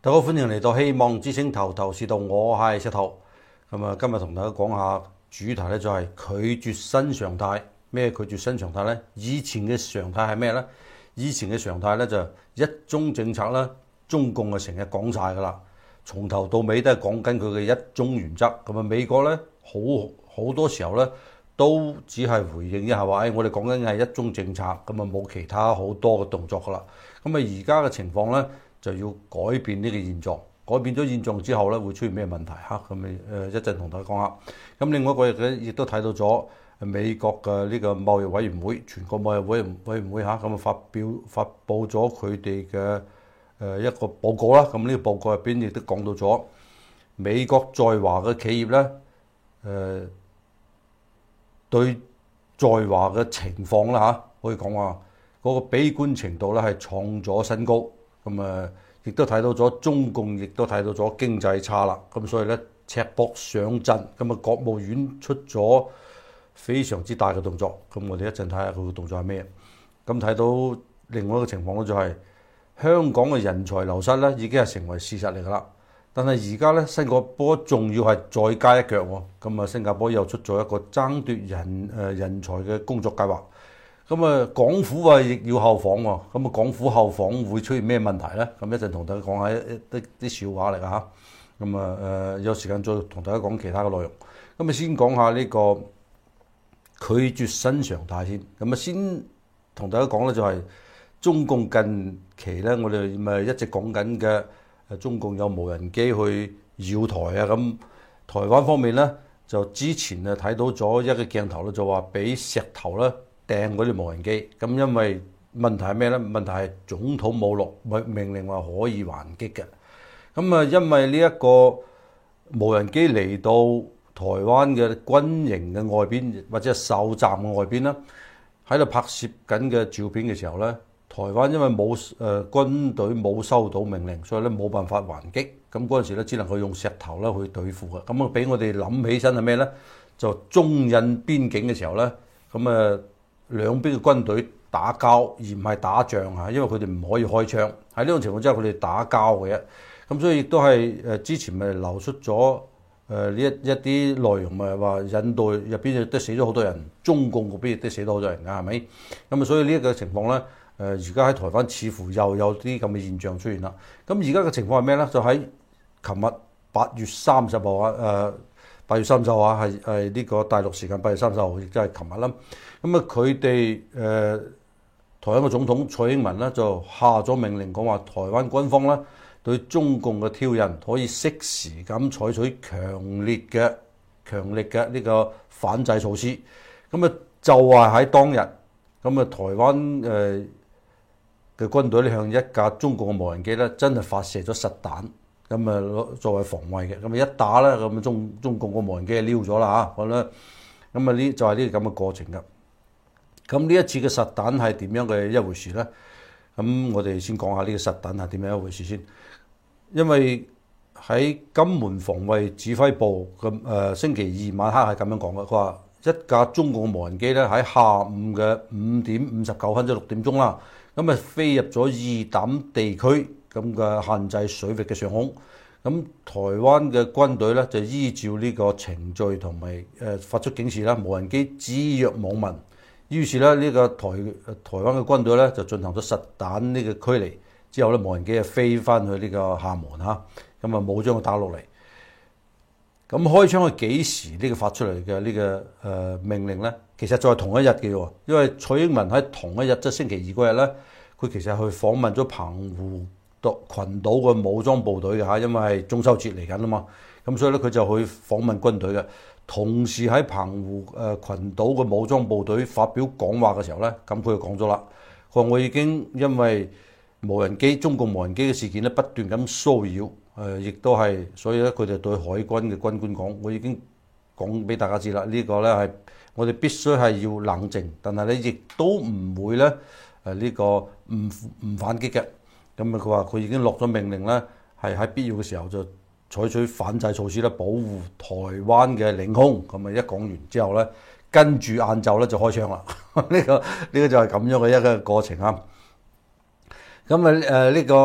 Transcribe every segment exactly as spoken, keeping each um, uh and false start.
大家好，歡迎嚟到希望之星頭頭是道，我係石頭。咁啊，今日同大家講下主題咧，就係拒絕新常態。咩拒絕新常態呢？以前嘅常態係咩呢？以前嘅常態咧就一中政策啦，中共啊成日講晒噶啦，從頭到尾都係講緊佢嘅一中原則。咁啊，美國咧好好多時候咧都只係回應一下話，誒、哎、我哋講緊係一中政策，咁啊冇其他好多嘅動作噶啦。咁啊而家嘅情況咧就要改變呢個現狀，改變咗現狀之後咧會出現咩問題嚇？咁咪誒一陣同大家講下。咁另外一個亦亦都睇到咗。美國嘅呢個貿易委員會，全國貿易委員委員會嚇，咁啊發表發布咗佢哋嘅誒一個報告啦。咁呢個報告入邊亦都講到咗美國在華嘅企業咧，誒、呃、對在華嘅情況啦嚇，可以講話嗰個悲觀程度咧係創咗新高。咁啊，亦都睇到咗中共，亦都睇到咗經濟差啦。咁所以咧赤膊上陣，咁啊國務院出咗非常之大嘅動作，咁我哋一陣睇下佢嘅動作係咩？咁睇到另外一個情況咧，就係香港嘅人才流失咧，已經係成為事實嚟㗎啦。但係而家咧，新加坡仲要係再加一腳喎。咁啊，新加坡又出咗一個爭奪人誒人才嘅工作計劃。咁啊，港府啊亦要後訪喎。咁啊，港府後訪會出現咩問題咧？咁一陣同大家講下一啲啲笑話嚟㗎嚇。咁啊誒，有時間再同大家講其他嘅內容。咁啊，先講下呢個拒絕新常態先，咁啊先同大家講咧，就係中共近期咧，我哋咪一直講緊嘅誒，中共有無人機去繞台啊。咁台灣方面咧，就之前啊睇到咗一個鏡頭咧，就話俾石頭咧掟嗰啲無人機。咁因為問題係咩咧？問題係總統冇落命令話可以還擊嘅。咁啊，因為呢一個無人機嚟到台灣嘅軍營嘅外邊或者係哨站嘅外邊啦，喺度拍攝緊嘅照片嘅時候咧，台灣因為冇誒、呃、軍隊冇收到命令，所以咧冇辦法還擊。咁嗰陣時咧，只能夠用石頭咧去對付嘅。咁啊，俾我哋諗起身係咩咧？就中印邊境嘅時候咧，咁啊兩邊嘅軍隊打交，而唔係打仗嚇，因為佢哋唔可以開槍。喺呢種情況之下，佢哋打交嘅啫。咁所以亦都係誒之前咪流出咗。誒呢一一啲內容咪話印度入邊亦都死咗好多人，中共嗰邊亦都死咗好多人㗎，係咪？咁啊，所以呢一個情況咧，誒而家喺台灣似乎又有啲咁嘅現象出現啦。咁而家嘅情況係咩咧？就喺琴日八月三十號啊，誒八月三十號啊，係係呢個大陸時間八月三十號，亦都係琴日啦。咁啊，佢哋誒台灣嘅總統蔡英文咧就下咗命令，講話台灣軍方咧，對中共嘅挑釁可以適時咁採取強烈嘅、強力嘅呢個反制措施。咁啊，就話喺當日，咁啊，台灣誒嘅軍隊咧向一架中共嘅無人機咧，真係發射咗實彈，咁啊作為防衛嘅。咁啊一打咧，咁中中共個無人機就溜咗啦嚇，咁咧，咁啊呢就係呢個咁嘅過程㗎。咁呢一次嘅實彈係點樣嘅一回事咧？咁我哋先講下呢個實彈係點樣一回事先。因為喺金門防衛指揮部咁誒、呃、星期二晚黑係咁樣講嘅，佢話一架中共嘅無人機咧喺下午嘅五點五十九分即六點鐘啦，咁啊飛入咗二膽地區咁嘅限制水域嘅上空，咁台灣嘅軍隊咧就依照呢個程序同埋誒發出警示啦，無人機置若罔聞，於是咧呢、這個台台灣嘅軍隊咧就進行咗實彈呢個驅離。之後咧，無人機啊飛翻去呢個廈門嚇，咁啊冇將佢打落嚟。咁開槍係幾時呢個發出嚟嘅呢個誒命令咧？其實就係同一日嘅喎，因為蔡英文喺同一日即係星期二嗰日咧，佢其實去訪問咗澎湖島群島嘅武裝部隊嘅嚇，因為係中秋節嚟緊啊嘛，咁所以咧佢就去訪問軍隊嘅。同時喺澎湖誒群島嘅武裝部隊發表講話嘅時候咧，咁佢就講咗啦，佢話我已經因為無人機中共無人機嘅事件咧不斷咁騷擾，誒亦都係，所以咧佢哋對海軍嘅軍官講，我已經講俾大家知啦，呢個咧係我哋必須係要冷靜，但係咧亦都唔會咧誒呢個唔唔反擊嘅。咁啊佢話佢已經落咗命令咧，係喺必要嘅時候就採取反制措施咧，保護台灣嘅領空。咁啊一講完之後咧，跟住晏晝咧就開槍啦。呢個呢個就係咁樣嘅一個過程啊。咁啊誒呢個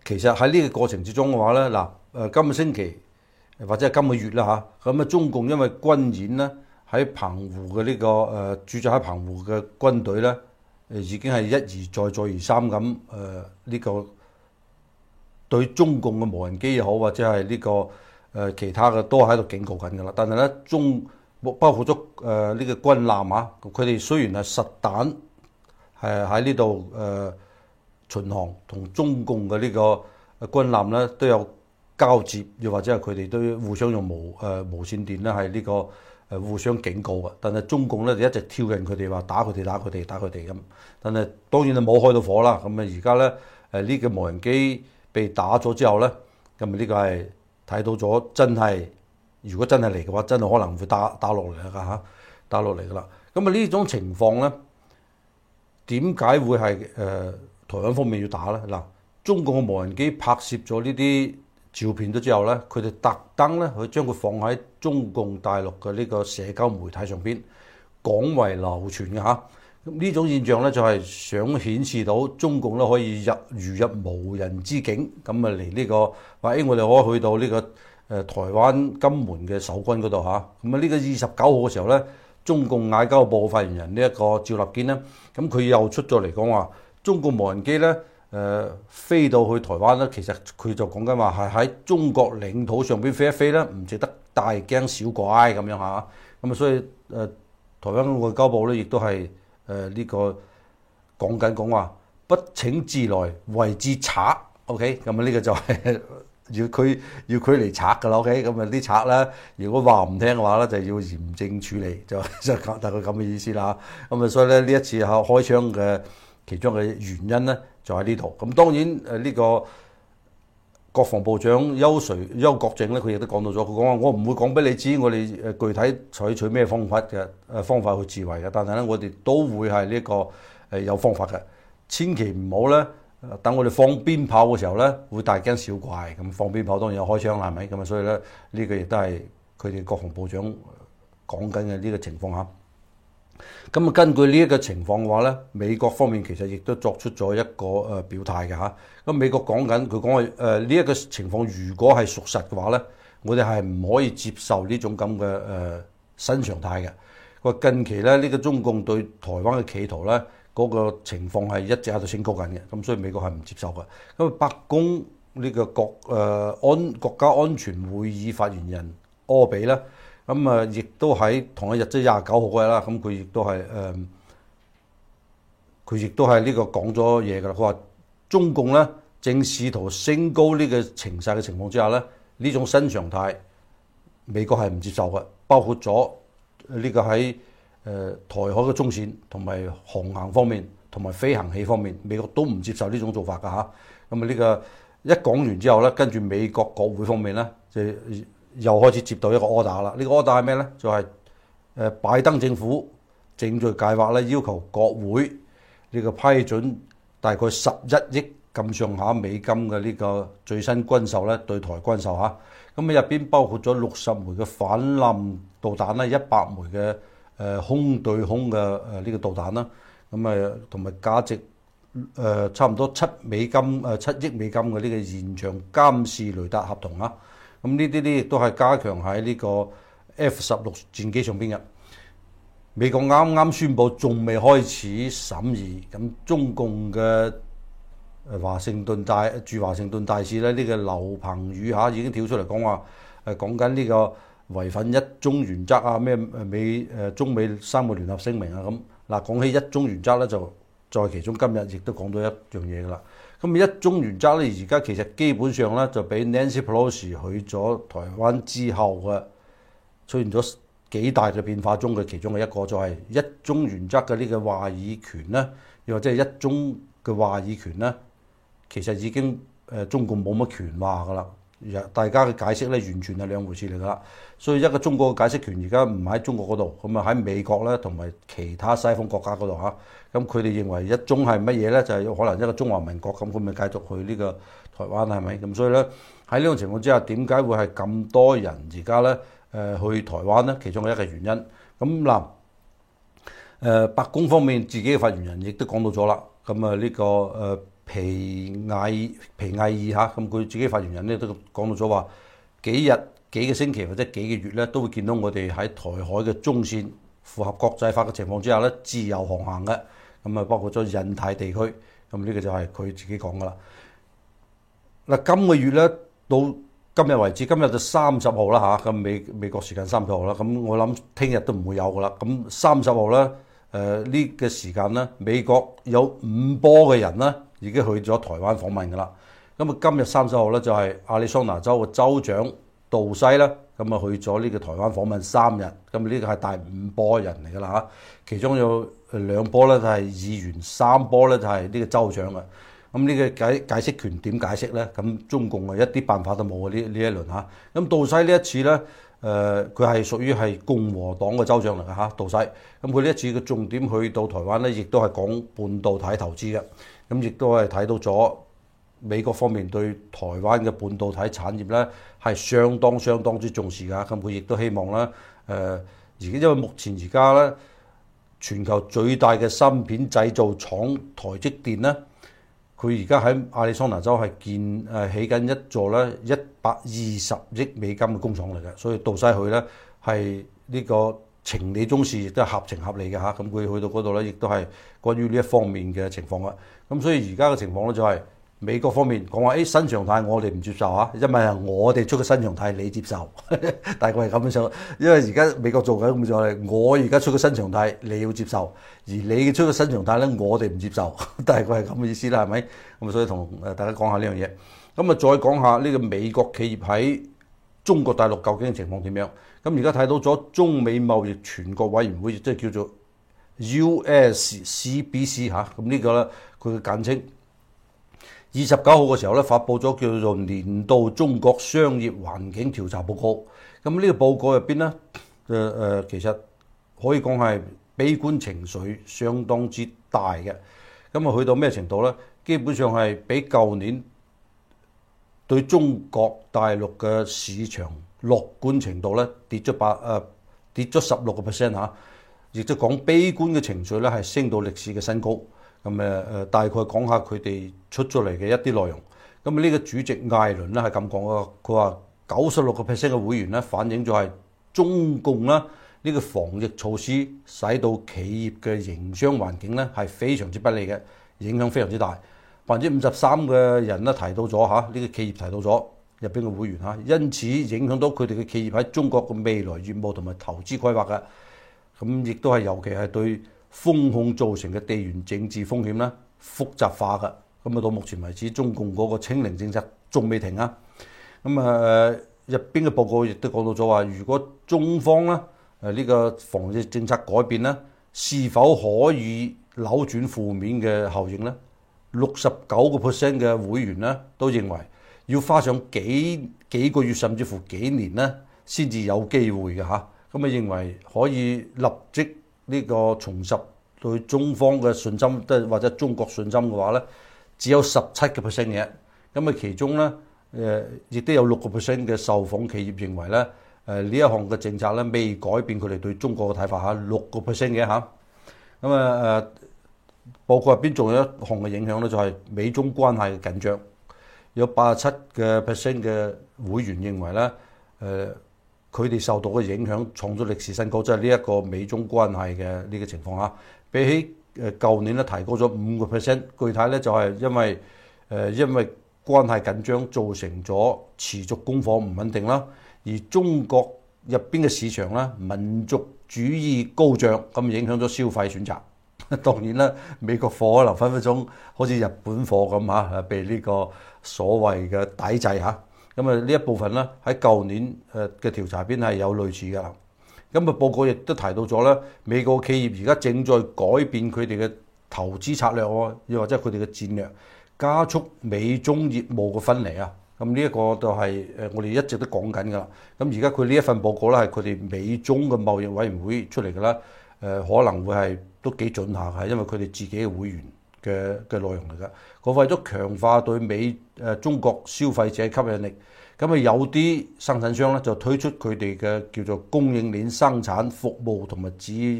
其實喺呢個過程之中嘅話咧，嗱誒今個星期或者係今個月啦嚇，咁啊中共因為軍演咧喺澎湖嘅呢、這個誒駐紮喺澎湖嘅軍隊咧，誒已經係一而再再而三咁誒呢個對中共嘅無人機又好或者係呢、這個誒、呃、其他嘅都喺度警告緊㗎啦。但係咧中包括咗誒呢個軍艦啊，佢哋雖然係實彈係喺呢度誒巡航，同中共嘅呢個軍艦咧都有交接，又或者係佢哋都互相用無誒、呃、無線電咧係呢個誒互相警告嘅。但係中共咧就一直挑釁佢哋話打佢哋打佢哋打佢哋咁。但係當然就冇開到火啦。咁啊而家咧誒呢個無人機被打咗之後咧，咁啊呢個係睇到咗真係。如果真係嚟嘅話，真係可能會打打落嚟㗎嚇，打落嚟㗎啦。咁啊呢種情況咧，點解會係誒、呃、台灣方面要打咧？嗱，中共嘅無人機拍攝咗呢啲照片咗之後咧，佢哋特登咧去將佢放喺中共大陸嘅呢個社交媒體上邊廣為流傳嘅嚇。咁呢種現象咧就係、是、想顯示到中共咧可以入如入無人之境，咁啊嚟呢個話誒，我哋可以去到呢、這個。誒台灣金門嘅守軍嗰度嚇，咁啊呢個二十九號嘅時候咧，中共外交部發言人呢一個趙立堅咧，咁佢又出咗嚟講話，中共無人機咧誒、呃、飛到去台灣咧，其實佢就講緊話係喺中國領土上邊飛一飛咧，唔值得大驚小怪咁樣嚇，咁啊所以誒、呃、台灣外交部咧亦都係誒呢個講緊講話不請自來為之賊 ，OK，咁啊呢個就係、是。要佢要佢嚟拆㗎啦 ，OK，咁啊啲拆咧，如果話唔聽嘅話咧，就要嚴正處理，就就大概咁嘅意思啦。咁啊，所以咧呢一次嚇開槍嘅其中嘅原因咧，就喺呢度。咁當然誒呢個國防部長邱垂邱國正咧，佢亦都講到咗，佢講話我唔會講俾你知，我哋誒具體採取咩方法嘅誒方法去自衛嘅，但係咧我哋都會係呢個誒有方法嘅，千祈唔好咧。等我哋放鞭炮嘅時候咧，會大驚小怪咁。放鞭炮當然有開槍啦，係咪咁啊？所以咧呢、這個亦都係佢哋國防部長講緊嘅呢個情況下。咁啊，根據呢一個情況嘅話咧，美國方面其實亦都作出咗一個誒表態嘅嚇。咁美國講緊佢講話誒呢一個情況，如果係屬實嘅話咧，我哋係唔可以接受呢種咁嘅誒新常態嘅。佢話近期咧呢、這個中共對台灣嘅企圖咧。嗰個情況係一直喺度升高緊嘅，咁所以美國係唔接受嘅。咁白宮呢個國誒安國家安全會議發言人柯比咧，咁啊亦都喺同一日即係廿九號嗰日啦，咁佢亦都係誒，佢亦都係呢個講咗嘢㗎啦。佢話中共咧正試圖升高呢個情勢嘅情況之下咧，呢種新常態美國係唔接受嘅，包括咗呢個喺。誒、呃、台海嘅中線同埋航行方面，同埋飛行器方面，美國都唔接受呢種做法㗎嚇。咁啊呢個一講完之後咧，跟住美國國會方面咧，就又開始接到一個 order 啦。呢、這個 order 係咩咧？就係、是、誒拜登政府正在計劃咧，要求國會呢個批准大概十一億咁上下美金嘅呢個最新軍售咧，對台軍售嚇。咁啊入邊包括咗六十枚嘅反艦導彈啦，一百枚嘅。誒空對空嘅誒呢個導彈啦，咁啊同埋價值誒差唔多七美金誒七億美金嘅呢個現場監視雷達合同啊，咁呢啲呢亦都係加強喺呢個 F 十六戰機上邊嘅。美國啱啱宣布仲未開始審議，咁中共嘅誒華盛頓大駐華盛頓大使咧，呢、這個劉鵬宇嚇已經跳出嚟講話誒講緊呢個。違反一中原則啊，咩誒美誒中美三個聯合聲明啊咁嗱，講起一中原則咧，就在其中今日亦都講到一樣嘢噶啦。咁一中原則咧，而家其實基本上咧就俾 Nancy Pelosi 去咗台灣之後嘅出現咗幾大嘅變化中嘅其中嘅一個，就係一中原則嘅呢個話語權咧，又或者係一中嘅話語權咧，其實已經誒中共冇乜權話噶啦。大家嘅解釋咧，完全係兩回事嚟㗎，所以一個中國嘅解釋權而家唔喺中國嗰度，咁啊喺美國咧同埋其他西方國家嗰度嚇，咁佢哋認為一中係乜嘢咧？就係、是、可能一個中華民國咁，佢咪繼續去呢個台灣係咪？咁所以咧喺呢種情況之下，點解會係咁多人而家咧誒去台灣咧？其中嘅一個原因，咁嗱誒白宮方面自己嘅發言人亦都講到咗啦，咁啊呢個誒皮艾皮艾爾嚇，咁佢自己發言人咧都講到咗話，幾日幾個星期或者幾個月咧都會見到我哋喺台海嘅中線符合國際法嘅情況之下咧自由航行嘅，咁啊包括咗印太地區，咁呢個就係佢自己講噶啦。嗱，今個月咧到今日為止，今日就三十號啦嚇，咁美美國時間三十號啦，咁我諗聽日都唔會有噶啦。咁三十號咧，誒、呃、呢個時間咧，美國有五波嘅人咧已經去咗台灣訪問噶啦。咁啊，今日三十號咧就係亞利桑那州嘅州長杜西啦，咁啊去咗呢個台灣訪問三日，咁呢個係第五波人嚟噶啦嚇，其中有兩波咧就係議員，三波咧就係呢個州長啊。咁呢個解解釋權點解釋咧？咁中共啊一啲辦法都冇啊！呢呢一輪嚇，咁杜西呢一次咧，誒佢係屬於係共和黨嘅州長嚟嘅嚇，杜西。咁佢呢一次嘅重點去到台灣咧，亦都係講半導體投資嘅。咁亦都係睇到咗美國方面對台灣嘅半導體產業咧係相當相當之重視㗎。咁佢亦都希望咧，誒而家因為目前而家咧全球最大嘅芯片製造廠台積電咧。佢而家喺亞利桑那州係建誒起緊一座咧一百二十億美金嘅工廠嚟嘅，所以杜西去咧係呢個情理中事，亦都係合情合理嘅嚇。咁佢去到嗰度咧，亦都係關於呢一方面嘅情況啦。咁所以而家嘅情況咧就係美國方面講話，誒新常態我哋唔接受嚇，因為係我哋出嘅新常態你接受，大概係咁樣想。因為而家美國做緊咁就係我而家出嘅新常態你要接受，而你出嘅新常態咧我哋唔接受，大概係咁嘅意思啦，係咪？咁所以同誒大家講下呢樣嘢。咁啊再講下呢個美國企業喺中國大陸究竟情況點樣？咁而家睇到咗中美貿易全國委員會，即係叫做 U S C B C 嚇，咁呢個咧佢嘅簡稱。二十九號嘅時候咧，發布咗叫做年度中國商業環境調查報告。咁呢個報告入邊咧，誒、呃、誒其實可以講係悲觀情緒相當之大嘅。咁啊，去到咩程度咧？基本上係比舊年對中國大陸嘅市場樂觀程度咧跌咗八誒跌咗十六個 percent 嚇，亦都講悲觀嘅情緒咧係升到歷史嘅新高。咁誒誒，大概講下佢哋出咗嚟嘅一啲內容。咁呢個主席艾倫咧係咁講啊，佢話九十六個 percent 嘅會員咧反映咗係中共啦呢個防疫措施使到企業嘅營商環境咧係非常之不利嘅，影響非常之大。百分之五十三嘅人咧提到咗嚇，呢個企業提到咗入邊嘅會員嚇，因此影響到佢哋嘅企業喺中國嘅未來業務同埋投資規劃嘅。咁亦都係尤其係對封控造成嘅地緣政治風險咧複雜化嘅，咁啊到目前為止，中共嗰個清零政策仲未停啊。咁啊入邊嘅報告亦都講到咗話，如果中方咧誒呢個防疫政策改變咧，是否可以扭轉負面嘅效應咧？六十九個 percent 嘅會員咧都認為要花上幾幾個月甚至乎幾年咧先至有機會嘅嚇。咁啊認為可以立即呢個重拾對中方嘅信心，即係或者中國信心嘅話咧，只有十七個 percent 嘅。咁啊，其中咧誒，亦都有六個 percent 嘅受訪企業認為咧，誒呢一項嘅政策咧未改變佢哋對中國嘅睇法嚇，六個 percent 嘅嚇。咁啊誒，報告入邊仲有一項嘅影響咧，就係美中關係嘅緊張，有八十七嘅 percent 嘅會員認為咧，誒、呃。佢哋受到嘅影響創咗歷史新高，即係呢一個美中關係嘅呢個情況下，比起誒舊年咧提高咗五個 percent。具體咧就係因為誒、呃、因為關係緊張造成咗持續供貨唔穩定啦，而中國入邊嘅市場咧民族主義高漲，咁影響咗消費選擇。當然啦，美國貨可能分分鐘好似日本貨咁嚇，被呢個所謂嘅抵制嚇。咁啊呢一部分咧喺舊年誒嘅調查邊係有類似㗎啦。咁啊報告亦都提到咗咧，美國企業而家正在改變佢哋嘅投資策略喎，又或者佢哋嘅戰略，加速美中業務嘅分離啊。咁呢一個就係誒我哋一直都講緊㗎啦。咁而家佢呢一份報告咧係佢哋美中嘅貿易委員會出嚟㗎啦。誒可能會係都幾準下嘅，因為佢哋自己嘅會員嘅嘅內容嚟㗎。佢為咗強化對美誒中國消費者吸引力，咁啊有啲生產商咧就推出佢哋嘅叫做供應鏈生產服務同埋自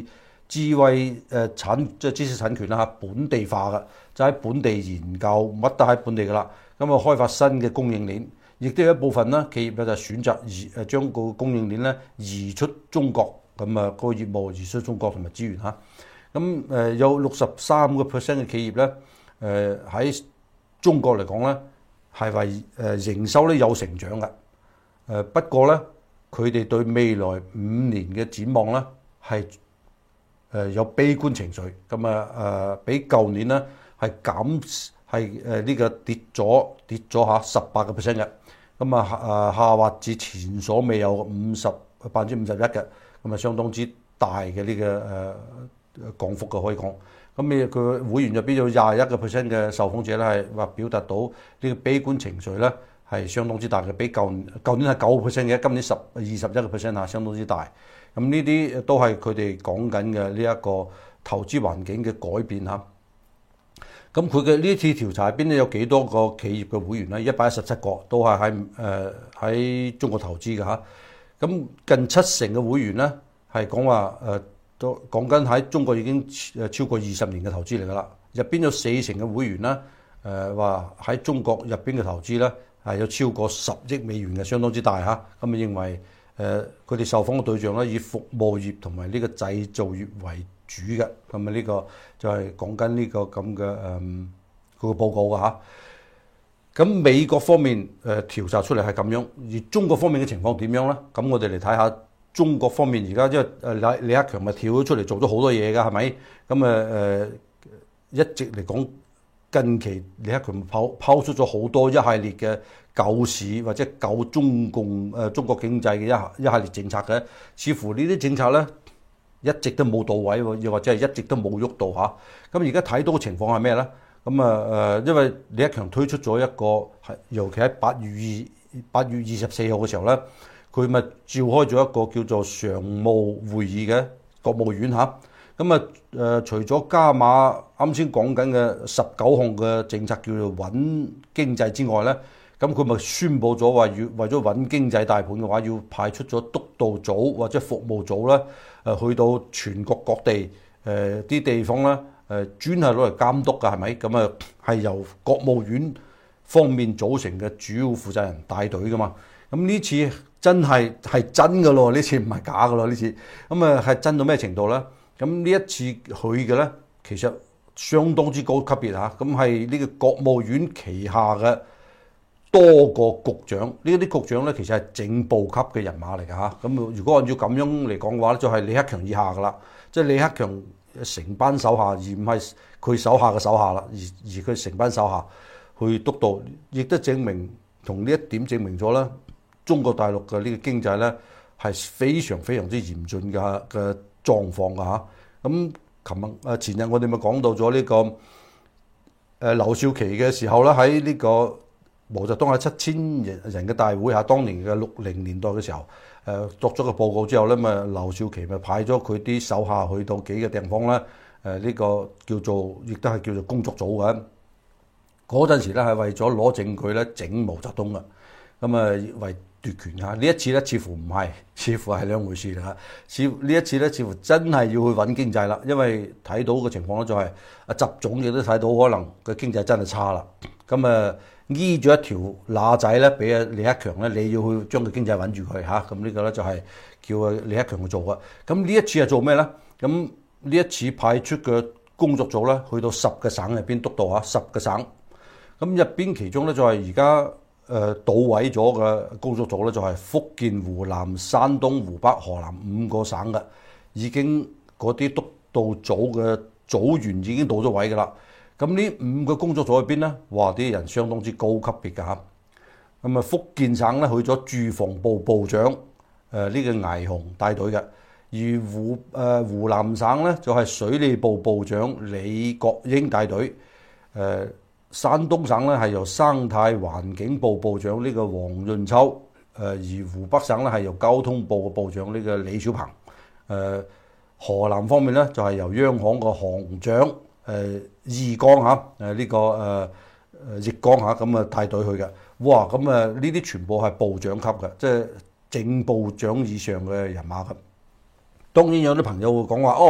智慧誒產即係知識產權啦嚇，本地化嘅，就喺本地研究，乜都喺本地噶啦。咁啊，開發新嘅供應鏈，亦都有一部分啦，企業咧就選擇移誒將個供應鏈咧移出中國，咁啊個業務移出中國同埋資源嚇。咁誒有六十三個 percent 嘅企業咧，誒喺中國嚟講咧係為誒營收咧有成長嘅。誒不過咧，佢哋對未來五年嘅展望咧係誒有悲觀情緒，咁啊誒比舊年咧係減係誒呢個跌咗跌咗下十八個 percent 嘅，咁啊誒下滑至前所未有五十百分之五十一嘅，咁啊相當之大嘅呢個誒降幅嘅可以講。咁你佢會員入邊有廿一個 percent 嘅受訪者咧係話表達到呢個悲觀情緒咧係相當之大嘅，比舊年舊年係九個 percent 嘅，今年十二十一個 percent 啊，相當之大。咁呢啲都係佢哋講緊嘅呢一個投資環境嘅改變嚇。咁佢嘅呢次調查入邊咧有幾多個企業嘅會員咧？一百一十七個都係喺誒喺中國投資嘅嚇。咁近七成嘅會員咧係講話誒都講緊喺中國已經誒超過二十年嘅投資嚟㗎啦。入邊有四成嘅會員咧誒話喺中國入邊嘅投資咧係有超過十億美元嘅，相當之大嚇。咁啊認為誒佢哋受訪嘅對象咧以服務業同埋呢個製造業為主嘅，咁啊呢個就係講緊呢個咁嘅誒嗰個報告嘅嚇。咁美國方面誒調查出嚟係咁樣，而中國方面嘅情況點樣咧？咁我哋嚟睇下中國方面而家因為誒李李克強咪跳咗出嚟做咗好多嘢㗎，係咪？咁啊誒一直嚟講，近期李克強拋拋出咗好多一系列嘅救市或者救中共誒中國經濟嘅一一系列政策嘅，似乎呢啲政策咧一直都冇到位，又或者係一直都冇喐到嚇。咁而家睇到嘅情況係咩咧？咁啊誒，因為李克強推出咗一個係，尤其喺八月二八月二十四號嘅時候咧，佢咪召開咗一個叫做常務會議嘅國務院嚇。咁啊誒，除咗加碼啱先講緊嘅十九項嘅政策叫做穩經濟之外咧，咁佢咪宣佈咗話要為咗穩經濟大盤嘅話，要派出咗督導組或者服務組咧，誒去到全國各地誒啲、呃、地方咧，誒專係攞嚟監督㗎，係咪？咁啊係由國務院方面組成嘅主要負責人帶隊㗎嘛。咁呢次真係係真㗎咯，呢次唔係假㗎咯，呢次咁啊係真到咩程度咧？咁呢一次去嘅咧，其實相當之高級別嚇，咁係呢個國務院旗下嘅多個局長，呢啲局長咧其實係正部級嘅人馬嚟㗎嚇。咁如果按照咁樣嚟講嘅話咧，就係李克強以下㗎啦，即係李克強成班手下，而唔係佢手下嘅手下啦，而而佢成班手下去督導，亦都證明同呢一點證明咗咧，中國大陸嘅呢個經濟咧係非常非常之嚴峻嘅嘅狀況㗎嚇。咁琴日誒前日我哋咪講到咗呢個誒劉少奇嘅時候咧，喺呢個毛澤東喺七千人人嘅大會下，當年嘅六零年代嘅時候，誒作咗個報告之後咧，咪劉少奇咪派咗佢啲手下去到幾個地方咧，誒呢個叫做亦都係叫做工作組嘅。嗰陣時咧係為咗攞證據咧整毛澤東嘅，咁啊為奪權嚇。呢一次咧似乎唔係，似乎係兩回事嚟嚇。似呢一次咧似乎真係要去穩經濟啦，因為睇到嘅情況咧就係阿習總亦都睇到可能個經濟真係差啦。咁啊依咗一條乸仔咧，俾阿李克強咧，你要去將個經濟穩住佢嚇。咁呢個咧就係叫阿李克強去做嘅。咁呢一次係做咩咧？咁呢一次派出嘅工作組咧，去到十個省入邊督導嚇，十個省。咁入邊其中咧就係而家誒到位咗嘅工作組咧，就係福建、湖南、山東、湖北、河南五個省嘅，已經嗰啲督導組嘅組員已經到咗位㗎啦。咁呢五個工作組入邊咧，哇啲人相當之高級別㗎嚇。咁啊福建省咧去咗住房部部長誒呢、呃這個倪虹帶隊嘅，而湖誒、呃、湖南省咧就係、是、水利部部長李國英帶隊誒。呃山東省咧係由生態環境部部長呢個黃潤秋，誒而湖北省咧係由交通部嘅部長呢個李小鵬，誒河南方面咧就係由央行個行長誒易綱嚇，誒呢個誒誒易綱嚇咁啊帶隊去嘅。哇！咁啊呢啲全部係部長級嘅，即係正部長以上嘅人馬咁。當然有啲朋友會講話哦。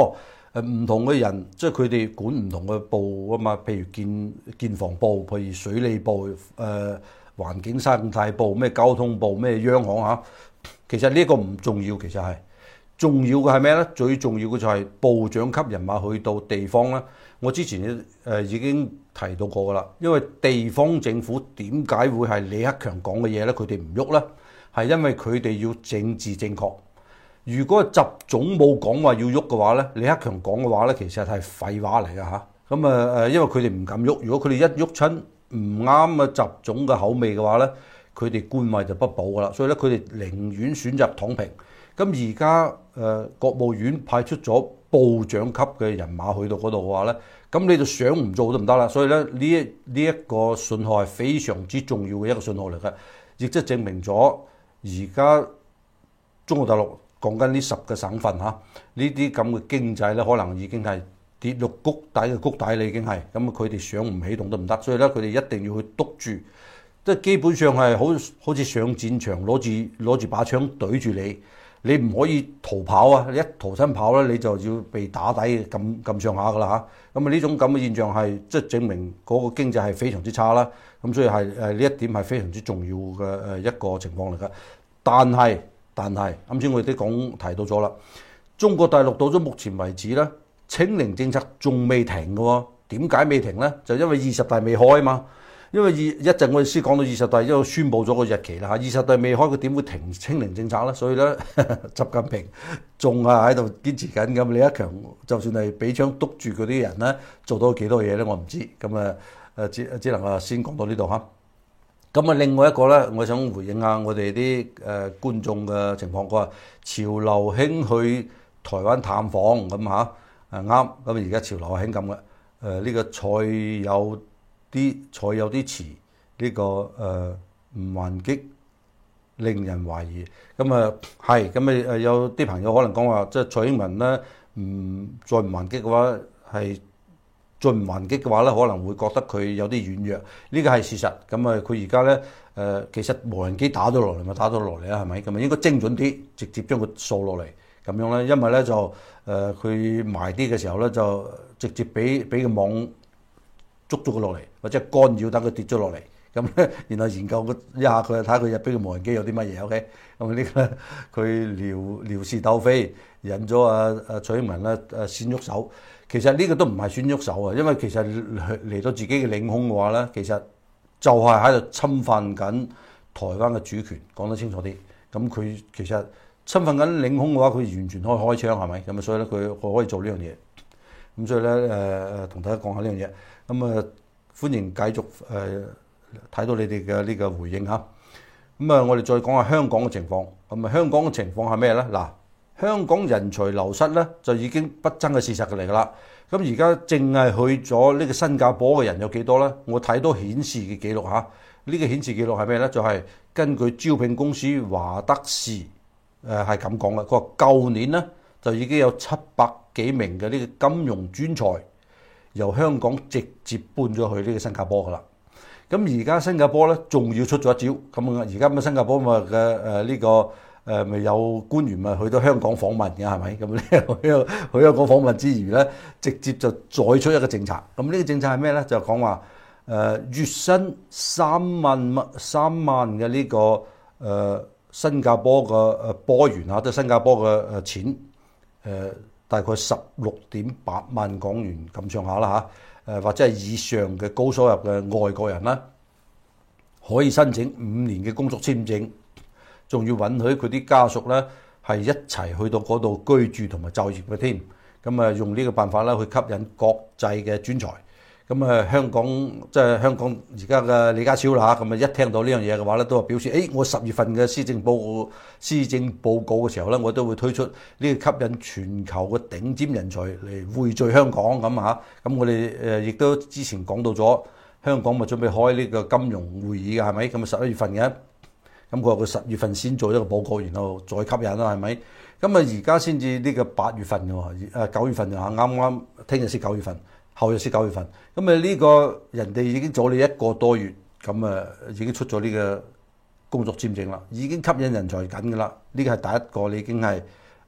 誒唔同嘅人，即係佢哋管唔同嘅部啊嘛，譬如建建房部，譬如水利部、誒、呃、環境生態部、咩交通部、咩央行嚇。其實呢個唔重要，其實係重要嘅係咩咧？最重要嘅就係部長級人馬去到地方咧。我之前誒已經提到過噶啦，因為地方政府點解會係李克強講嘅嘢咧？佢哋唔喐咧，係因為佢哋要政治正確。如果習總冇講話要喐嘅話咧，李克強講嘅話咧，其實係廢話嚟㗎嚇。咁啊誒，因為佢哋唔敢喐，如果佢哋一喐親唔啱啊習總嘅口味嘅話咧，佢哋官位就不保㗎啦。所以咧，佢哋寧願選擇躺平。咁而家誒國務院派出咗部長級嘅人馬去到嗰度嘅話咧，咁你就想唔做都唔得啦。所以咧，呢一呢一個信號係非常之重要嘅一個信號嚟嘅，亦即係證明咗而家中國大陸講緊呢十個省份嚇，呢啲咁嘅經濟咧，可能已經係跌落谷底嘅谷底啦，已經係咁。佢哋想唔起動都唔得，所以咧佢哋一定要去督住，即係基本上係好好似上戰場攞住攞住把槍對住你。你唔可以逃跑啊！你一逃身跑咧，你就要被打底咁咁上下噶啦嚇。咁啊呢種咁嘅現象係即係證明嗰個經濟係非常之差啦。咁所以係誒呢一點係非常之重要嘅誒一個情況嚟㗎。但係但係啱先我哋都講提到咗啦，中國大陸到咗目前為止咧，清零政策仲未停嘅喎。點解未停咧？就因為二十大未開啊嘛。因為二一陣我哋先講到二十大，因為宣佈咗個日期啦嚇。二十大未開，佢點會停清零政策咧？所以咧，習近平仲係喺度堅持緊咁。李克強就算係俾槍督住嗰啲人咧，做到幾多嘢咧？我唔知。咁啊誒只只能啊先講到呢度嚇。咁啊另外一個咧，我想回應下我哋啲誒觀眾嘅情況。佢話潮流興去台灣探訪咁嚇，誒啱。咁而家潮流係興咁嘅。誒呢個蔡有。啲蔡有啲詞呢個誒唔還擊，令人懷疑。咁啊係，咁啊誒有啲朋友可能講話，即係蔡英文咧唔再唔還擊嘅話，係再唔還擊嘅話咧，可能會覺得佢有啲軟弱。呢個係事實。咁啊佢而家咧誒其實無人機打咗落嚟咪打咗落嚟啦，係咪？咁啊應該精準啲，直接將佢掃落嚟咁樣咧。因為咧就誒佢埋啲嘅時候咧就直接俾俾個網捉咗佢落嚟，或者干擾等佢跌咗落嚟，咁咧，然後研究一下佢，睇下佢入邊嘅無人機有啲乜嘢 ，OK？咁呢個佢撩撩事鬥非，引咗阿阿蔡英文咧誒先喐手。其實呢個都唔係先喐手啊，因為其實嚟到自己嘅領空嘅話咧，其實就係喺度侵犯緊台灣嘅主權，講得清楚啲。咁佢其實侵犯緊領空嘅話，佢完全可以開槍，係咪？咁啊，所以咧佢佢可以做呢樣嘢。咁所以咧誒誒，同大家講下呢樣嘢。咁啊，歡迎繼續誒睇到你哋嘅呢個回應嚇。咁啊，我哋再講下香港嘅情況。咁啊，香港嘅情況係咩咧？嗱，香港人才流失咧就已經不爭嘅事實嚟㗎啦。咁而家淨係去咗呢個新加坡嘅人有幾多咧？我睇到顯示嘅記錄嚇，呢個顯示記錄係咩咧？就係根據招聘公司華德士誒係咁講嘅。佢話舊年咧就已經有七百幾名嘅呢個金融專才由香港直接搬咗去呢個新加坡㗎啦。咁而家新加坡咧仲要出咗一招，咁啊而家咁新加坡咪嘅誒呢個誒咪有官員咪去到香港訪問嘅係咪？咁咧去去香港訪問之餘咧，直接就再出一個政策。咁呢個政策係咩咧？就講話誒月薪三萬蚊三萬嘅呢個誒新加坡嘅誒波元嚇，即係新加坡嘅誒錢誒大概十六點八萬港元咁上下啦嚇。誒或者係以上嘅高收入嘅外國人啦，可以申請五年嘅工作簽證，仲要允許佢啲家屬咧係一齊去到嗰度居住同埋就業嘅添。咁啊用呢個辦法咧去吸引國際嘅專才。咁啊香港即係香港而家嘅李家超啦嚇，咁啊一聽到呢樣嘢嘅話咧，都話表示誒我十月份嘅施政報告施政報告嘅時候咧，我都會推出呢個吸引全球嘅頂尖人才嚟匯聚香港咁嚇。咁我哋誒亦都之前講到咗，香港咪準備開呢個金融會議嘅係咪？咁啊十一月份嘅，咁佢話佢十月份先做一個報告，然後再吸引啦係咪？咁啊而家先至呢個八月份嘅喎，誒九月份啊啱啱聽日先九月份。後日先九月份，咁啊呢個人哋已經做你一個多月，咁啊已經出咗呢個工作簽證啦，已經吸引人才緊㗎啦。呢個係第一個，你已經係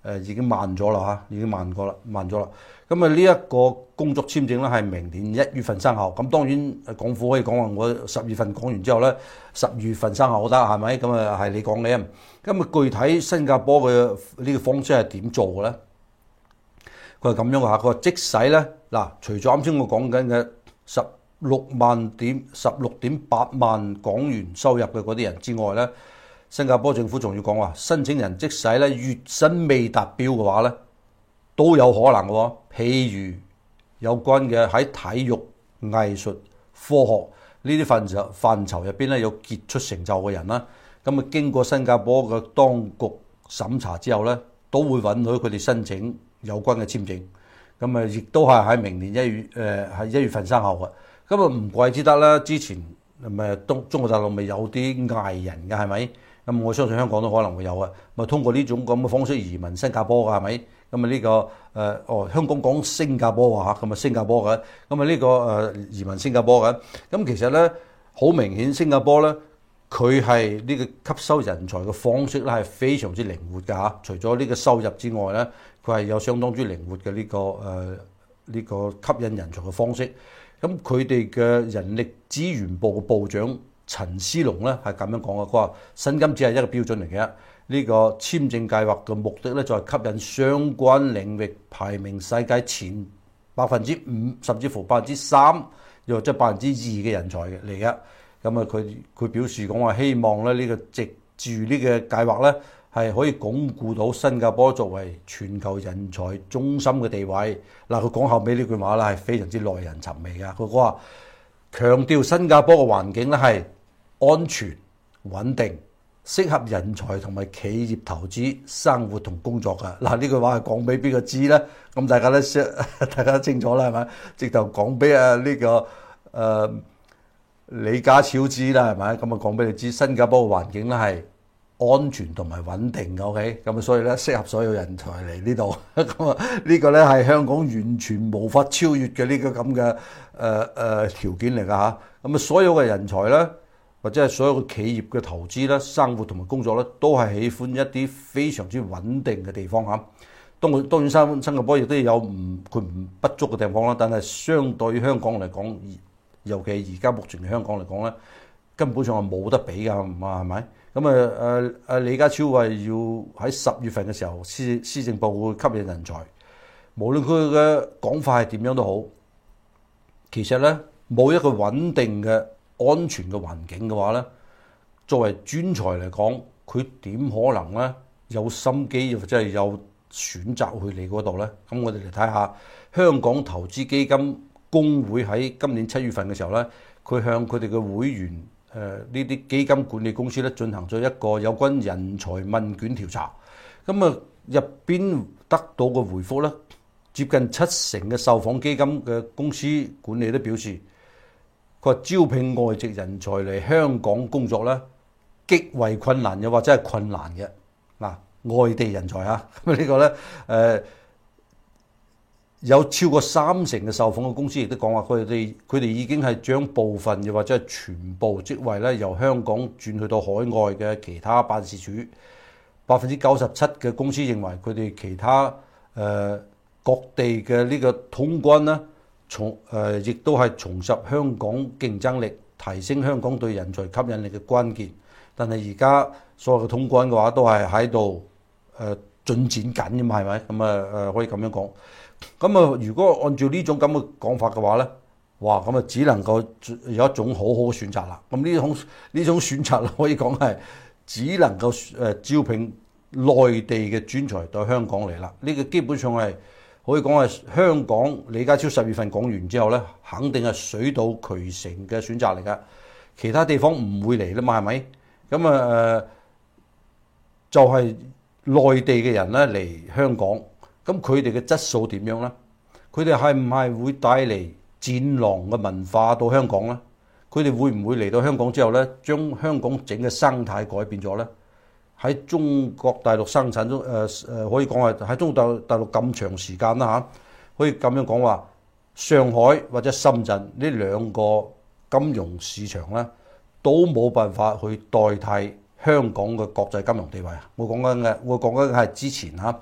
誒已經慢咗啦嚇，已經慢過啦，慢咗啦。咁啊呢一個工作簽證咧係明年一月份生效。咁當然港府可以講話我十月份講完之後咧，十二月份生效得係咪？咁啊係你講嘅。咁啊具體新加坡嘅呢個方式係點做嘅咧？佢係咁樣嘅嚇，佢話即使咧嗱，除咗啱先我講緊嘅十六萬點十六點八萬港元收入嘅嗰啲人之外咧，新加坡政府仲要講話，申請人即使咧月薪未達標嘅話咧，都有可能嘅。譬如有關嘅喺體育、藝術、科學呢啲範疇範疇入邊咧有傑出成就嘅人啦，咁啊經過新加坡嘅當局審查之後咧，都會允許佢哋申請有關嘅簽證。咁啊，亦都係喺明年一月誒係一月份生效嘅。咁啊唔怪之得啦，之前咪東中國大陸咪有啲藝人嘅係咪？咁我相信香港都可能會有嘅，咪通過呢種咁嘅方式移民新加坡嘅係咪？咁啊呢個誒、呃、哦香港講新加坡話嚇，咁啊新加坡嘅，咁啊呢個誒、呃、移民新加坡嘅，咁其實咧好明顯新加坡咧佢係呢個吸收人才嘅方式咧係非常之靈活嘅嚇，除咗呢個收入之外咧，佢係有相當之靈活嘅呢、這個誒呢、呃這個吸引人才嘅方式。咁佢哋嘅人力資源部嘅部長陳思龍咧係咁樣講嘅，佢話薪金只係一個標準嚟嘅。呢個簽證計劃嘅目的咧，就係吸引相關領域排名世界前百分之五，甚至乎百分之三，又或者百分之二嘅人才嘅嚟嘅。咁啊，佢佢表示講話，希望咧呢個藉住呢個計劃咧，係可以鞏固到新加坡作為全球人才中心嘅地位。嗱，佢講後尾呢句話咧係非常之耐人尋味㗎。佢講話強調新加坡嘅環境咧係安全穩定，適合人才同埋企業投資、生活同工作㗎。嗱，呢句話係講俾邊個知咧？咁大家都大家都清楚啦，係咪？直頭講俾啊呢個誒、呃、李家超知啦，係咪？咁啊講俾你知，新加坡嘅環境咧係安全同埋穩定嘅 ，OK？咁啊所以咧適合所有人才嚟呢度。咁啊呢個咧係香港完全無法超越嘅呢個咁嘅誒誒條件嚟㗎嚇。咁啊所有嘅人才咧，或者係所有嘅企業嘅投資咧、生活同埋工作咧，都係喜歡一啲非常之穩定嘅地方嚇。當然當然新新加坡亦都有唔佢唔不足嘅地方啦，但係相對香港嚟講，尤其而家目前嘅香港嚟講咧，根本上係冇得比㗎嘛，係咪？咁啊誒誒李家超話要喺十月份嘅時候施施政報告吸引人才，無論佢嘅講法係點樣都好，其實咧冇一個穩定嘅安全嘅環境嘅話咧，作為專才嚟講，佢點可能咧有心機或者係有選擇去你嗰度咧？咁我哋嚟睇下香港投資基金公會喺今年七月份嘅時候咧，佢向佢哋嘅會員誒呢啲基金管理公司咧進行咗一個有關人才問卷調查。咁啊入邊得到嘅回覆咧，接近七成嘅受訪基金嘅公司管理都表示，佢話招聘外籍人才嚟香港工作咧，極為困難，又或者係困難嘅。嗱，外地人才啊，咁呢個咧誒有超過三成嘅受訪嘅公司亦都講話，佢哋佢哋已經係將部分又或者係全部職位咧由香港轉去到海外嘅其他辦事處。百分之九十七嘅公司認為佢哋其他誒、呃、各地嘅呢個通關啦。從誒亦都係重拾香港競爭力，提升香港對人才吸引力嘅關鍵。但係而家所有嘅通關嘅話，都係喺度誒進展緊嘅嘛，係咪？咁啊誒可以咁樣講。咁啊，如果按照呢種咁嘅講法嘅話咧，哇！咁啊只能夠有一種好好嘅選擇啦。咁呢種呢種選擇可以講係只能夠誒招聘內地嘅專才到香港嚟啦。呢個基本上係。可以講係香港李家超十月份講完之後咧，肯定係水到渠成嘅選擇嚟㗎。其他地方唔會嚟啦嘛，係咪？咁啊誒，就係、是、內地嘅人咧嚟香港，咁佢哋嘅質素點樣咧？佢哋係唔係會帶嚟戰狼嘅文化到香港咧？佢哋會唔會嚟到香港之後咧，將香港整個生態改變咗咧？喺中國大陸生產中，誒誒可以講係喺中國大陸咁長時間啦嚇，可以咁樣講話，上海或者深圳呢兩個金融市場咧，都冇辦法去代替香港嘅國際金融地位。我講緊嘅，我講緊嘅係之前嚇，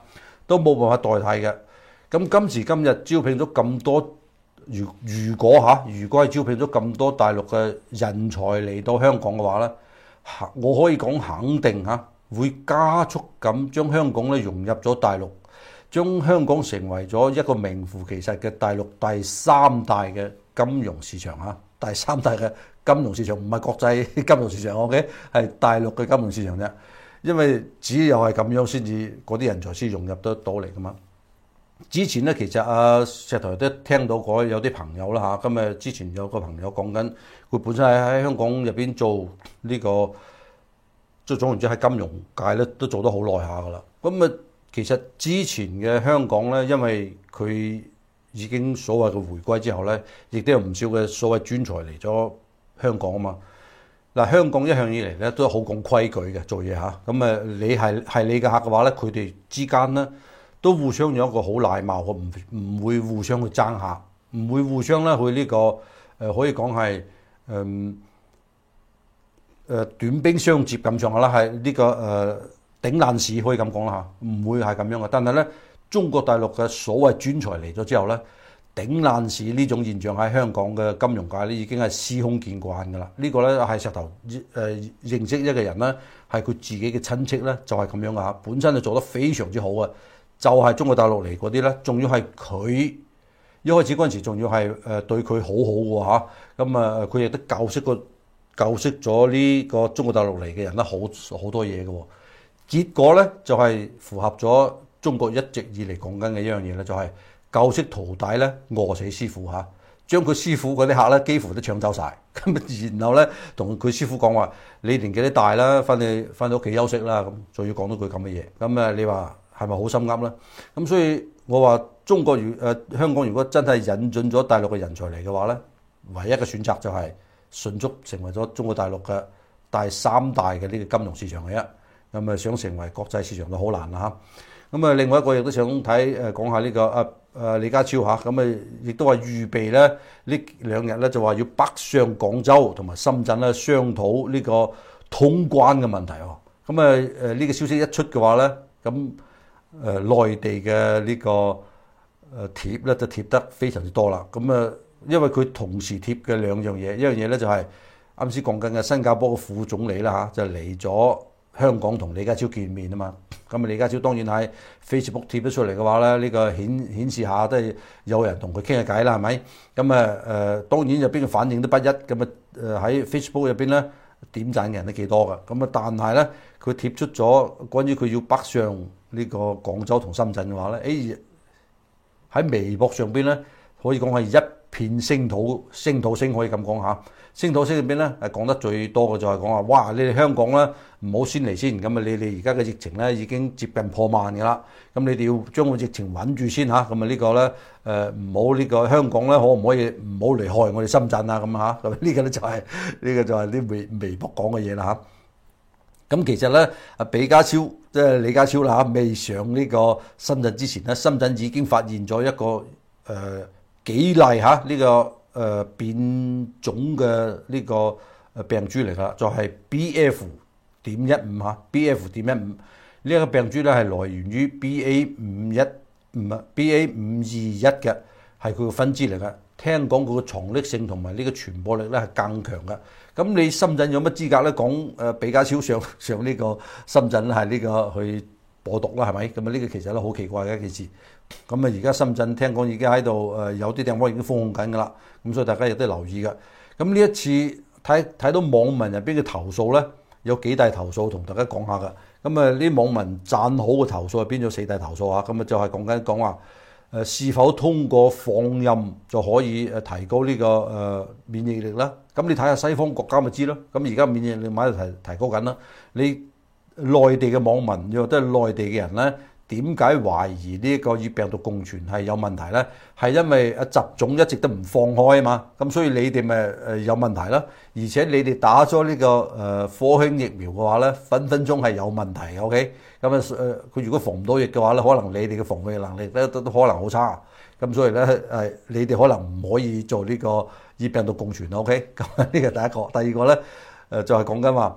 都冇辦法代替嘅。咁今時今日招聘咗咁多，如如果嚇，如果係招聘咗咁多大陸嘅人才嚟到香港嘅話咧，我可以講肯定嚇，會加速咁將香港咧融入咗大陸，將香港成為咗一個名副其實嘅大陸第三大嘅金融市場嚇，第三大嘅金融市場，唔係國際金融市場 ，OK， 係大陸嘅金融市場啫。因為只有係咁樣先至嗰啲人才先融入得到嚟噶嘛。之前咧，其實阿石頭都聽到過有啲朋友啦嚇，咁誒之前有個朋友講緊，佢本身喺喺香港入邊做呢個，即係總言之喺金融界咧都做得好耐下噶啦。咁啊，其實之前嘅香港咧，因為佢已經所謂嘅回歸之後咧，亦都有唔少嘅所謂專才嚟咗香港啊嘛。嗱，香港一向以嚟咧都好講規矩嘅做嘢嚇，咁誒你係係你嘅客嘅話咧，佢哋之間咧都互相有一個好禮貌嘅，唔唔會互相去爭客，唔會互相咧去呢、這個誒、呃、可以講係誒誒短兵相接咁上下啦，係呢、這個誒、呃、頂爛市可以咁講啦嚇，唔會係咁樣嘅。但係咧，中國大陸嘅所謂專才嚟咗之後咧，頂爛市呢種現象喺香港嘅金融界咧已經係司空見慣㗎啦。呢個咧係石頭誒認識一個人咧，係佢自己嘅親戚咧，就係咁樣㗎嚇。本身就做得非常之好嘅，就係中國大陸嚟嗰啲咧，仲要係佢一開始嗰陣時仲要係誒對佢好好嘅嚇。咁啊，佢亦都教識個教識咗呢個中國大陸嚟嘅人咧，好好多嘢嘅。結果咧就係符合咗中國一直以嚟講緊嘅一樣嘢咧，就係教識徒弟咧餓死師傅嚇，將佢師傅嗰啲客咧幾乎都搶走晒。咁然後咧同佢師傅講話：你年紀都大啦，翻去翻到屋企休息啦。咁仲要講到句咁嘅嘢。咁誒，你話係咪好心噏咧？咁所以我話中國如誒、呃、香港如果真係引進咗大陸嘅人才嚟嘅話咧，唯一嘅選擇就係迅速成為咗中國大陸嘅第三大嘅呢個金融市場嘅啫。咁誒想成為國際市場都好難啦嚇。咁啊，另外一個亦都想睇誒講下呢、這個啊啊李家超嚇，咁啊亦都話預備咧呢兩日咧就話要北上廣州同埋深圳咧商討呢個通關嘅問題喎。咁啊誒呢個消息一出嘅話咧，咁誒、呃、內地嘅呢個誒貼咧就貼得非常之多啦。咁啊，因為佢同時貼嘅兩樣嘢，一樣嘢咧就係啱先講緊嘅新加坡嘅副總理啦嚇，就嚟咗香港同李家超見面啊嘛。咁啊，李家超當然喺 Facebook 貼咗出嚟嘅話咧，呢、這個顯顯示下都係有人同佢傾下偈啦，係咪？咁啊誒，當然入邊嘅反應都不一，咁啊誒喺 Facebook 入邊咧點讚嘅人都幾多噶。咁啊，但係咧佢貼出咗關於佢要北上呢個廣州同深圳嘅話咧，誒、哎、喺微博上邊咧可以講係一片聲討，聲討聲可以咁講下。聲討聲入邊咧係講得最多嘅就係講話，哇！你哋香港咧唔好先嚟先，咁啊你哋而家嘅疫情咧已經接近破萬㗎啦，咁你哋要將個疫情穩住先嚇，咁啊呢個咧誒唔好呢個香港咧可唔可以唔好嚟害我哋深圳啊咁嚇，咁呢個咧就係、是、呢、呢個就係啲微微博講嘅嘢啦嚇。咁其實咧啊比家超即係李家超啦嚇，未上呢個深圳之前咧，深圳已經發現咗一個誒、呃、幾例嚇呢個。誒、呃、變種嘅呢個誒病株嚟㗎，就係、是、B F 點一五嚇 ，B F 點一五呢一個病株咧係來源於 B A 五一唔係 B A 五二一嘅，係佢個分支嚟㗎。聽講佢個藏匿性同埋呢個傳播力咧係更強㗎。咁你深圳有乜資格咧講誒比家超上上呢個深圳係呢個去播毒啦係咪？咁啊呢個其實都好奇怪嘅一件事。咁啊而家深圳聽講已經喺度誒有啲地方已經封控緊㗎啦。咁所以大家亦都留意㗎。咁呢一次睇睇到網民入邊嘅投訴咧，有幾大投訴同大家講下㗎。咁啊啲網民讚好嘅投訴係邊咗四大投訴啊？咁啊就係講緊講話誒是否通過放任就可以誒提高呢個誒免疫力啦？咁你睇下西方國家咪知咯。咁而家免疫力咪喺度提提高緊啦。你內地嘅網民又都係內地嘅人咧，點解懷疑呢個與病毒共存係有問題咧？係因為啊習總一直都唔放開啊嘛，咁所以你哋咪誒有問題啦。而且你哋打咗呢個誒科興疫苗嘅話咧，分分鐘係有問題嘅。OK，咁啊誒佢如果防唔到疫嘅話咧，可能你哋嘅防疫能力咧都都可能好差。咁所以咧誒你哋可能唔可以做呢個與病毒共存。OK，咁呢個第一個，第二個咧誒就係講緊話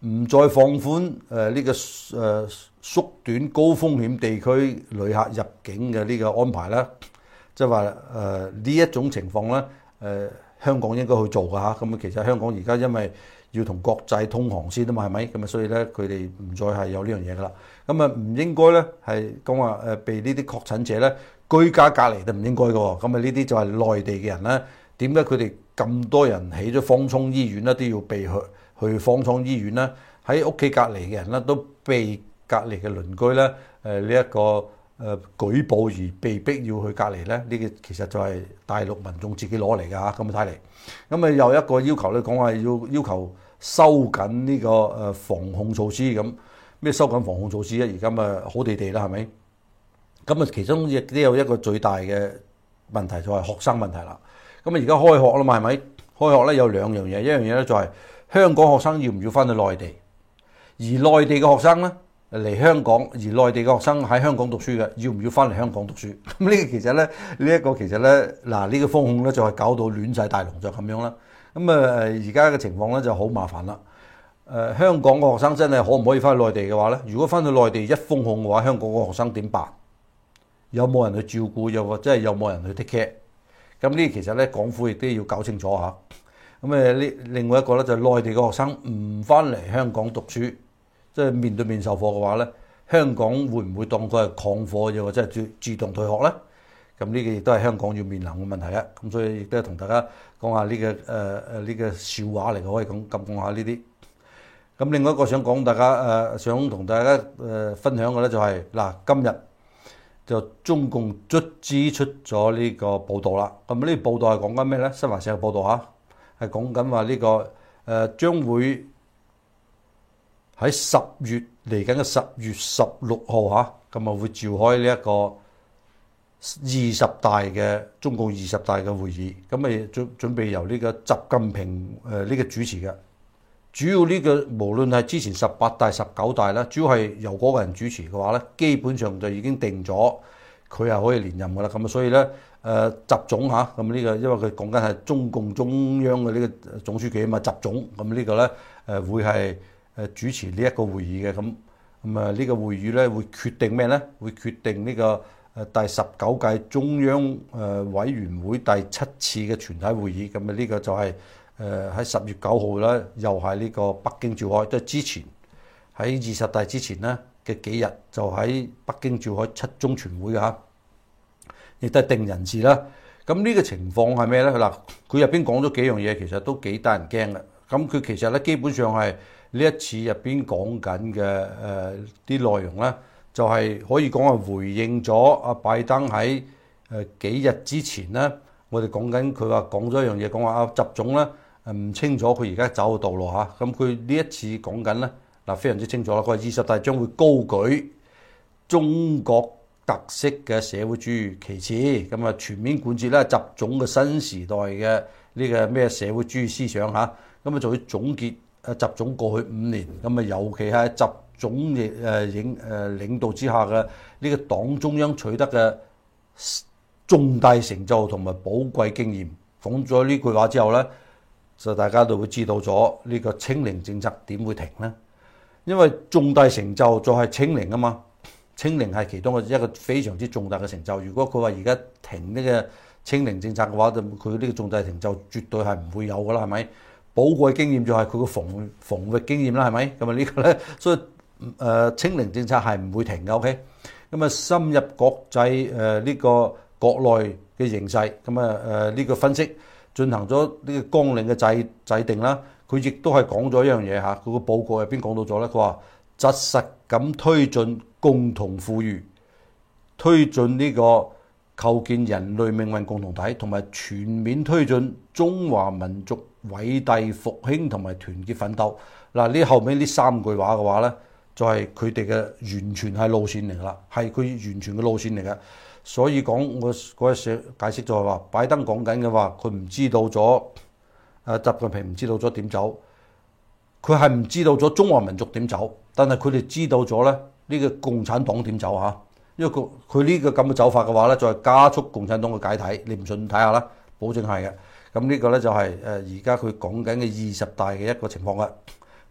唔再放寬誒呢、呃這個誒、呃、縮短高風險地區旅客入境嘅呢個安排啦，即係話誒呢一種情況咧，誒、呃、香港應該去做㗎嚇。咁啊，其實香港而家因為要同國際通航先啊嘛，係咪？咁啊，所以咧佢哋唔再係有呢樣嘢㗎啦。咁啊，唔應該咧係講話誒被呢啲確診者咧居家隔離都唔應該㗎喎。咁啊，呢啲就係內地嘅人咧，點解佢哋咁多人起咗方艙醫院咧都要被去去方艙醫院咧？喺屋企隔離嘅人咧都被隔離嘅鄰居咧誒呢一個誒、呃、舉報而被逼要去隔離咧？呢、這個其實就係大陸民眾自己攞嚟㗎嚇。咁啊睇嚟，咁啊又一個要求咧講話要要求收緊呢個誒防控措施咁。咩收緊防控措施啊？而家咪好地地啦，係咪？咁啊，其中亦都有一個最大嘅問題就係學生問題啦。咁啊，而家開學啦嘛，係咪？開學咧有兩樣嘢，一樣嘢咧就係香港學生要唔要翻去內地，而內地嘅學生咧嚟香港，而內地嘅學生喺香港讀書嘅，要唔要翻嚟香港讀書？咁呢個其實咧，呢一個其實咧，嗱呢個風控咧就係搞到亂晒大龍就咁樣啦。咁啊，而家嘅情況咧就好麻煩啦。誒、呃、香港嘅學生真係可唔可以翻去內地嘅話咧？如果翻去內地一封控嘅話，香港嘅學生點辦？有冇人去照顧？又或者係有冇人去 take care？咁呢？其實咧，港府亦都要搞清楚嚇。咁誒呢另外一個咧就係、是、內地嘅學生唔翻嚟香港讀書，即、就、係、是、面對面授課嘅話咧，香港會唔會當佢係曠課，又或者係自自動退學咧？咁呢個亦都係香港要面臨嘅問題啊。咁所以亦都係同大家講下呢、這個誒誒呢個笑話嚟嘅，可以咁咁講下呢啲。咁另外一個想講大家誒、呃，想同大家誒、呃、分享嘅咧就係、是、嗱，今日就中共卒之出咗呢個報道啦。咁呢個報道係講緊咩咧？新華社嘅報道嚇，係講緊話呢個誒、呃、將會喺十月嚟緊嘅十月十六號嚇，咁啊會召開呢一個二十大嘅中共二十大嘅會議，咁咪準準備由呢個習近平誒呢、呃這個主持嘅。主要呢個無論係之前十八大、十九大啦，主要係由嗰個人主持嘅話咧，基本上就已經定咗佢係可以連任㗎啦。咁啊，所以咧誒習總嚇咁呢個，因為佢講緊係中共中央嘅呢個總書記啊嘛，習總咁呢個咧誒會係誒主持呢一個會議嘅。咁咁啊呢個會議咧會決定咩咧？會決定呢個誒第十九屆中央誒委員會第七次嘅全體會議。咁啊呢個就係。誒喺十月九號咧，又係呢個北京召開，即係之前喺二十大之前咧嘅幾日，就喺北京召開七中全會嘅嚇，亦都係定人事啦。咁呢個情況係咩咧？嗱，佢入邊講咗幾樣嘢，其實都幾得人驚嘅。咁佢其實咧基本上係呢一次入邊講緊嘅誒啲內容咧，就係可以講係回應咗阿拜登喺誒幾日之前咧，我哋講緊佢話講咗一樣嘢，講話阿習總咧。唔清楚佢而家走嘅道路嚇，咁佢呢一次講緊咧，嗱非常之清楚啦。佢話二十大將會高舉中國特色嘅社會主義旗幟，咁啊全面貫徹咧習總嘅新時代嘅呢個咩社會主義思想嚇，咁啊就會總結誒習總過去五年，咁啊尤其係習總亦誒影誒領導之下嘅呢個黨中央取得嘅重大成就同埋寶貴經驗。講咗呢句話之後咧。就大家都會知道咗呢個清零政策點會停呢？因為重大成就就係清零啊嘛，清零係其中嘅一個非常之重大嘅成就。如果佢話而家停呢個清零政策嘅話，就佢呢個重大成就絕對係唔會有噶啦，係咪？寶貴經驗就係佢個防防疫經驗啦，係咪？咁啊呢個咧，所以誒清零政策係唔會停嘅。OK，咁啊深入國際誒呢個國內嘅形勢，咁啊誒呢個分析。進行咗呢個綱領嘅制制定啦，佢亦都係講咗一樣嘢嚇，佢個報告入邊講到咗咧，佢話紮實咁推進共同富裕，推進呢個構建人類命運共同體，同埋全面推進中華民族偉大復興同埋團結奮鬥。嗱，呢後面呢三句話嘅話咧，就係佢哋嘅完全係路線嚟㗎啦，係佢完全嘅路線嚟嘅。所以講我嗰日寫解釋就係話，拜登講緊嘅話，佢唔知道咗，誒習近平唔知道咗點走，佢係唔知道咗中華民族點走，但係佢哋知道咗咧呢個共產黨點走嚇，因為佢佢呢個咁嘅走法嘅話咧，就係加速共產黨嘅解體。你唔信睇下啦，保證係嘅。咁呢個咧就係誒而家佢講緊嘅二十大嘅一個情況啦。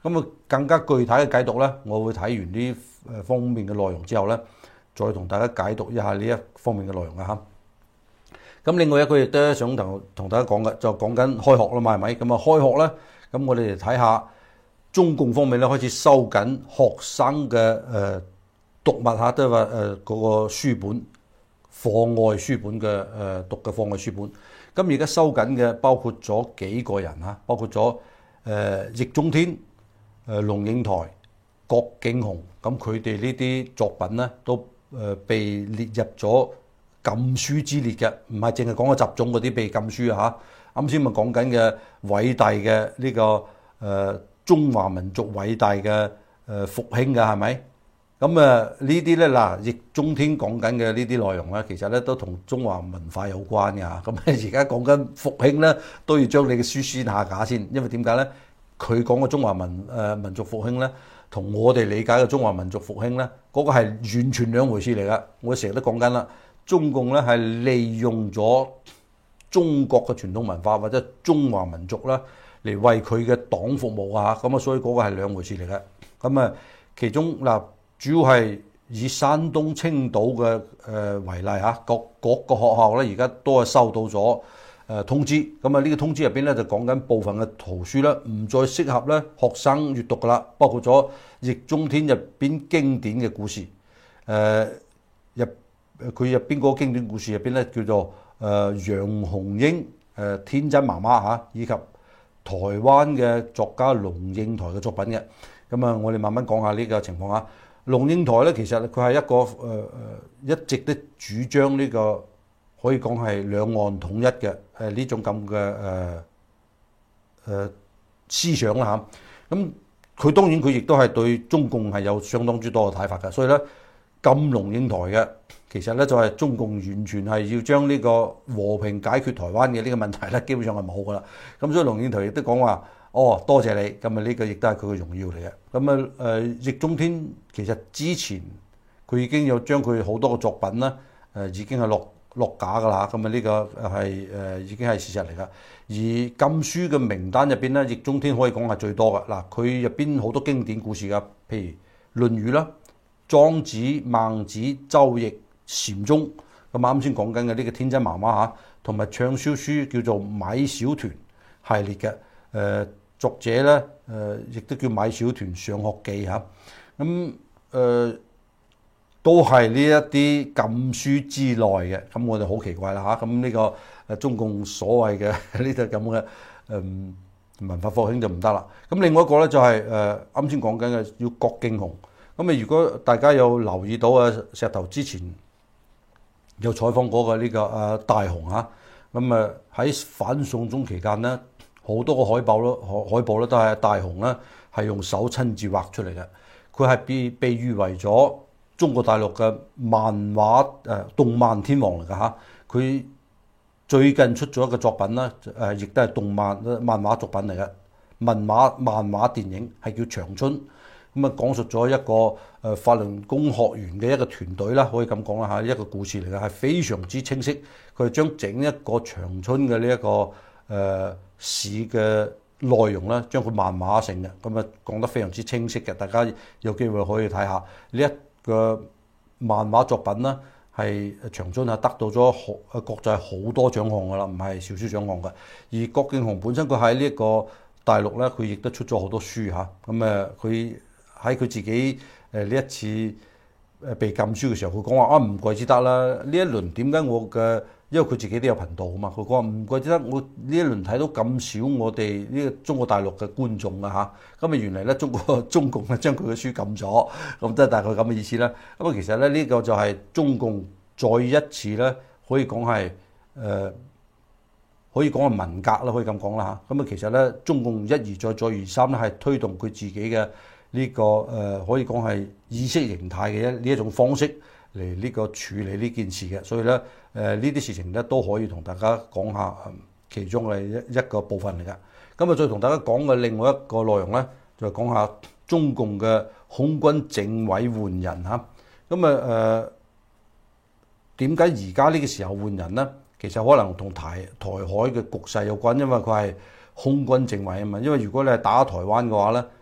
咁啊更加具體嘅解讀咧，我會睇完呢誒方面嘅內容之後咧，再同大家解讀一下呢一方面嘅內容啊嚇。咁另外一個亦都想同同大家講嘅，就講緊開學啦嘛，係咪？咁啊開學咧，咁我哋嚟睇下中共方面咧開始收緊學生嘅誒讀物嚇，都係話誒嗰個書本課外書本嘅誒讀嘅課外書本。咁而家收緊嘅包括咗幾個人嚇，包括咗誒易中天、誒龍應台、郭敬雄，咁佢哋呢啲作品咧都誒被列入咗禁書之列嘅，唔係淨係講個習總嗰啲被禁書啊嚇。啱先咪講緊嘅偉大嘅呢、這個誒、呃、中華民族偉大嘅誒、呃、復興嘅係咪？咁啊呢啲咧嗱，易中天講緊嘅呢啲內容咧，其實咧都同中華文化有關㗎。咁而家講緊復興咧，都要將你嘅書先下架先，因為點解咧？佢講嘅中華民誒、呃、民族復興咧，同我哋理解嘅中華民族復興咧，嗰、那個係完全兩回事嚟㗎。我成日都講緊啦。中共咧係利用咗中國嘅傳統文化或者中華民族啦，嚟為佢嘅黨服務啊，咁啊，所以嗰個係兩回事嚟嘅。咁啊，其中嗱主要係以山東青島嘅誒為例嚇，各各個學校咧而家都係收到咗誒通知，咁啊呢個通知入邊咧就講緊部分嘅圖書咧唔再適合咧學生閱讀噶啦，包括咗易中天入邊經典嘅故事誒入。佢入邊嗰個經典故事入邊咧，叫做誒、呃、楊紅英誒、呃、天真媽媽嚇，以及台灣嘅作家龍應台嘅作品嘅。咁啊，我哋慢慢講下呢個情況啊。龍應台咧，其實佢係一個誒誒、呃、一直都主張呢、這個可以講係兩岸統一嘅誒呢種咁嘅誒誒思想啦嚇。咁、啊、佢當然佢亦都係對中共係有相當之多嘅睇法嘅，所以咧禁龍應台嘅。其實咧就係中共完全係要將呢個和平解決台灣嘅呢個問題咧，基本上係冇噶啦。咁所以龍應台亦都講話，哦，多謝你。咁啊呢個亦都係佢嘅榮耀嚟嘅。咁啊誒易中天其實之前佢已經有將佢好多嘅作品啦誒已經係落落架噶啦。咁啊呢個係誒已經係事實嚟噶。而禁書嘅名單入邊咧，易中天可以講係最多噶嗱。佢入邊好多經典故事噶，譬如《論語》啦、莊子、孟子、周易、禪宗，咁啱先講緊嘅呢個天真媽媽嚇，同埋暢銷書叫做米小團系列嘅，誒、呃、作者咧誒亦都叫米小團上學記嚇，咁誒、呃、都係呢一啲禁書之內嘅，咁我哋好奇怪啦嚇，咁呢個誒中共所謂嘅呢啲咁嘅誒文化復興就唔得啦，咁另外一個咧就係誒啱先講緊嘅要郭敬雄，咁啊如果大家有留意到啊石頭之前有採訪過嘅呢個啊大雄嚇，咁啊喺反送中期間咧，好多個海報咯，海海報咧都係大雄咧係用手親自畫出嚟嘅。佢係被被譽為咗中國大陸嘅漫畫誒動漫天王嚟㗎嚇。佢最近出咗一個作品啦，誒亦都係動漫漫畫作品嚟嘅，文畫漫畫電影係叫《長春》。咁啊，講述咗一個誒法輪功學員嘅一個團隊啦，可以咁講啦嚇，一個故事嚟嘅，係非常之清晰。佢係將整一個長春嘅呢一個誒、呃、市嘅內容咧，將佢漫畫成嘅，咁啊講得非常之清晰嘅。大家有機會可以睇下呢一個漫畫作品啦，係長春啊得到咗好誒國際好多獎項噶啦，唔係少少獎項嘅。而郭敬雄本身佢喺呢一個大陸咧，佢亦都出咗好多書嚇，咁誒佢。喺佢自己誒呢一次誒被禁書嘅時候，佢講話啊唔怪之得啦！呢一輪點解我嘅，因為佢自己都有頻道啊嘛，佢講話唔怪之得我呢一輪睇到咁少我哋呢個中國大陸嘅觀眾啊嚇，咁啊原嚟咧中國中共咧將佢嘅書禁咗，咁即係大概咁嘅意思啦。咁啊其實咧呢個就係中共再一次咧可以講係誒可以講係文革啦，可以咁講啦嚇。咁啊其實咧中共一而再再而三咧係推動佢自己嘅。呢、這個誒、呃、可以講係意識形態嘅一呢一種方式嚟呢個處理呢件事嘅，所以咧誒呢啲、呃、事情咧都可以同大家講下其中嘅一一個部分嚟㗎。咁啊再同大家講嘅另外一個內容咧，就係講下中共嘅空軍政委換人嚇。咁啊誒點解而家呢個時候換人咧？其實可能同台台海嘅局勢有關，因為佢係空軍政委啊嘛。因為如果你係打台灣嘅話咧，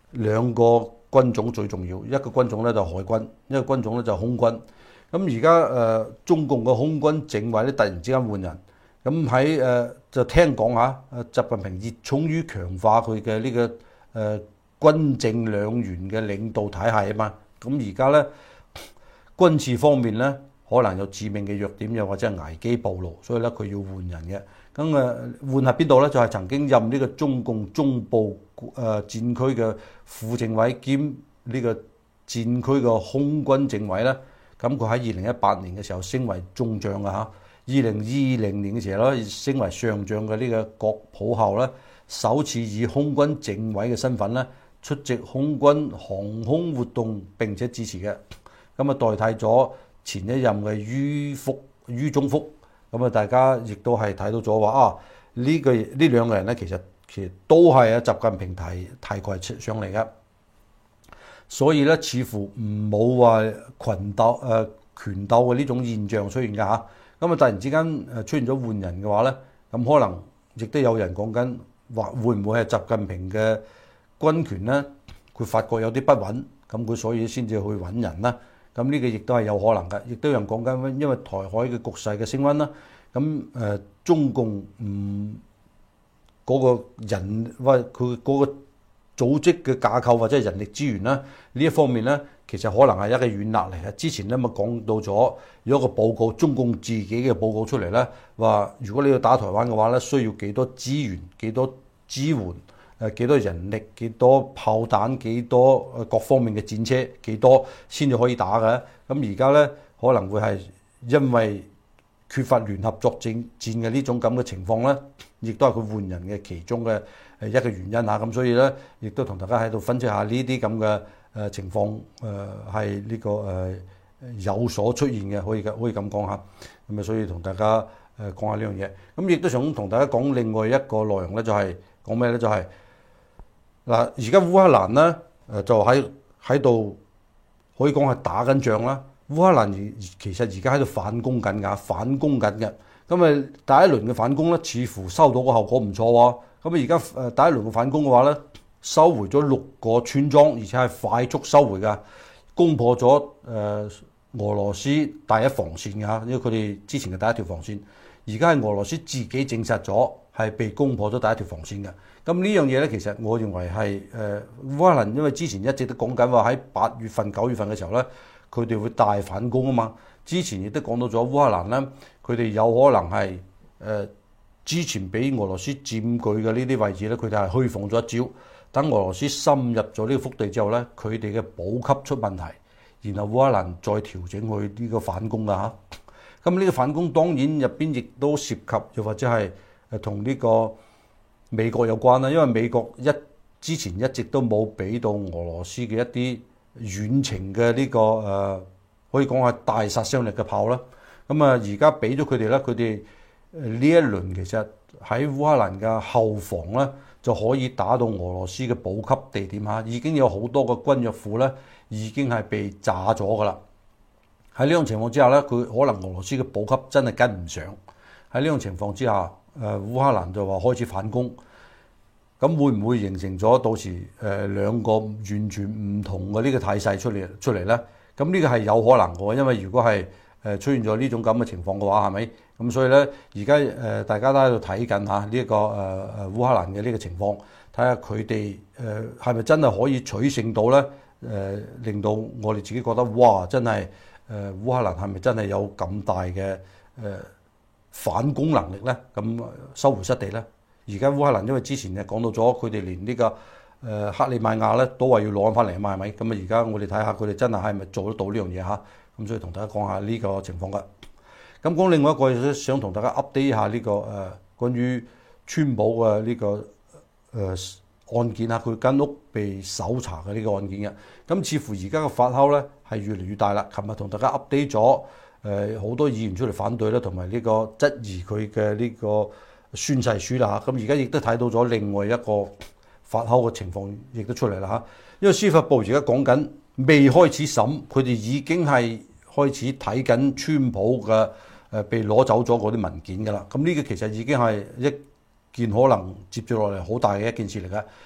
兩個軍種最重要，一個軍種咧就海軍，一個軍種咧就空軍。咁而家誒中共嘅空軍政委咧突然之間換人，咁喺誒就聽講嚇，誒習近平熱衷於強化佢嘅呢個誒、呃、軍政兩元嘅領導體系啊嘛。咁而家咧軍事方面咧可能有致命嘅弱點，又或者係危機暴露，所以咧佢要換人嘅。咁誒換喺邊度咧？就係、是、曾經任呢個中共中部誒、呃、戰區嘅副政委兼呢個戰區嘅空軍政委咧。咁佢喺二零一八年嘅時候升為中將啊嚇，二零二零年嘅時候咧升為上將嘅呢個郭普後咧，首次以空軍政委嘅身份咧出席空軍航空活動並且支持嘅，咁啊代替咗前一任嘅于福于中福，咁啊大家亦都係睇到咗話啊呢個呢兩個人咧其實其實都係啊習近平提提攜上嚟嘅。所以咧，似乎唔冇話群鬥誒、呃、權鬥嘅呢種現象出現㗎嚇。咁啊，突然之間誒出現咗換人嘅話咧，咁可能亦都有人講緊話會唔會係習近平嘅軍權咧？佢發覺有啲不穩，咁佢所以先至去揾人啦。咁呢個亦都係有可能嘅。亦都有人講緊，因為台海嘅局勢嘅升溫啦，咁誒、呃、中共唔嗰、那個人喂佢嗰個組織嘅架構或者係人力資源啦，呢一方面咧，其實可能係一個軟肋嚟嘅。之前咧咪講到咗有一個報告，中共自己嘅報告出嚟咧，話如果你要打台灣嘅話咧，需要幾多資源、幾多支援、誒幾多人力、幾多炮彈、幾多誒各方面嘅戰車、幾多先至可以打嘅。咁而家咧可能會係因為缺乏聯合作戰戰嘅呢種咁嘅情況咧，亦都係佢換人嘅其中嘅誒一個原因嚇。咁所以咧，亦都同大家喺度分析下呢啲咁嘅誒情況，誒係呢個誒有所出現嘅，可以嘅可以咁講下。咁啊，所以同大家誒講下呢樣嘢。咁亦都想同大家講另外一個內容咧，就係講咩咧？就係嗱，而家烏克蘭咧誒就喺喺度可以講係打緊仗啦。烏克蘭而其實而家喺度反攻緊㗎，反攻緊嘅。咁啊，第一輪嘅反攻咧，似乎收到個效果唔錯喎。咁啊，而家誒第一輪嘅反攻嘅話咧，收回咗六個村莊，而且係快速收回㗎，攻破咗誒俄羅斯第一防線㗎，因為佢哋之前嘅第一條防線，而家係俄羅斯自己證實咗係被攻破咗第一條防線嘅。咁呢樣嘢咧，其實我認為係誒烏克蘭，因為之前一直都講緊話喺八月份、九月份嘅時候咧，佢哋會大反攻啊嘛。之前亦都講到咗烏克蘭咧，佢哋有可能係誒、呃、之前俾俄羅斯佔據嘅呢啲位置咧，佢哋係虛晃咗一招。等俄羅斯深入咗呢個腹地之後咧，佢哋嘅補給出問題，然後烏克蘭再調整去呢個反攻啊嚇。咁呢個反攻當然入邊亦都涉及，又或者係誒同呢個美國有關啦，因為美國一之前一直都冇俾到俄羅斯嘅一啲遠程嘅呢、這個誒、呃，可以講係大殺傷力嘅炮啦。咁啊，而家俾咗佢哋咧，佢哋呢一輪其實喺烏克蘭嘅後防咧，就可以打到俄羅斯嘅補給地點嚇，已經有好多個軍藥庫咧，已經係被炸咗噶啦。喺呢種情況之下咧，佢可能俄羅斯嘅補給真係跟唔上。喺呢種情況之下，誒烏克蘭就話開始反攻。咁會唔會形成咗到時誒兩個完全唔同嘅呢個態勢出嚟出嚟咧？咁呢個係有可能嘅，因為如果係誒出現咗呢種咁嘅情況嘅話，係咪？咁所以咧，而家誒大家都喺度睇緊嚇呢一個誒誒烏克蘭嘅呢個情況，睇下佢哋誒係咪真係可以取勝到咧？誒令到我哋自己覺得哇，真係誒烏克蘭係咪真係有咁大嘅誒反攻能力咧？咁收回失地咧？而家烏克蘭因為之前就講到咗，佢哋連呢個誒克里米亞咧都話要攞翻嚟啊嘛，係咪？咁啊而家我哋睇下佢哋真係係咪做得到呢樣嘢嚇？咁所以同大家講下呢個情況㗎。咁講另外一個想同大家 update 下呢個誒關於川普嘅呢個誒案件啊，佢間屋被搜查嘅呢個案件嘅。咁似乎而家嘅發酵咧係越嚟越大啦。琴日同大家 update 咗誒好多議員出嚟反對啦，同埋呢個質疑佢嘅呢個宣誓書啦嚇。咁而家亦都睇到咗另外一個發酵嘅情況，亦都出嚟啦嚇。因為司法部而家講緊未開始審，佢哋已經係開始睇緊川普嘅誒被攞走咗嗰啲文件㗎啦。咁呢個其實已經係一件可能接住落嚟好大嘅一件事嚟㗎。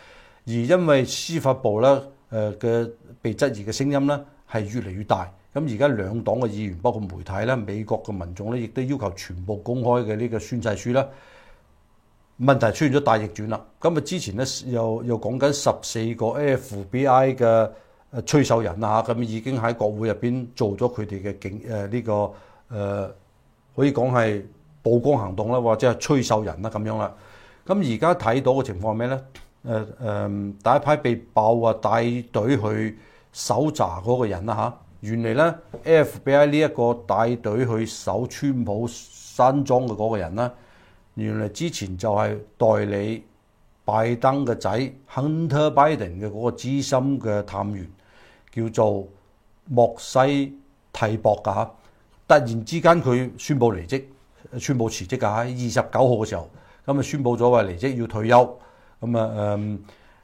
而因為司法部咧誒嘅被質疑嘅聲音咧係越嚟越大，咁而家兩黨嘅議員包括媒體咧、美國嘅民眾咧，亦都要求全部公開嘅呢個宣誓書啦。問題出現咗大逆轉啦！咁啊之前咧又又講緊十四個 F B I 嘅誒吹哨人啊，咁已經喺國會入邊做咗佢哋嘅警誒呢個誒、呃、可以講係曝光行動啦，或者係吹哨人啦咁樣啦。咁而家睇到嘅情況係咩咧？誒、呃、誒、呃、第一批被爆啊帶隊去搜查嗰個人啦嚇，原嚟咧 F B I 呢一個帶隊去搜川普山莊嘅嗰個人啦。原來之前就係代理拜登嘅仔 Hunter Biden 嘅嗰個資深嘅探員，叫做莫西蒂博㗎嚇。突然之間佢宣布離職，宣布辭職㗎喺二十九號嘅時候，咁啊宣布咗話離職要退休。咁啊誒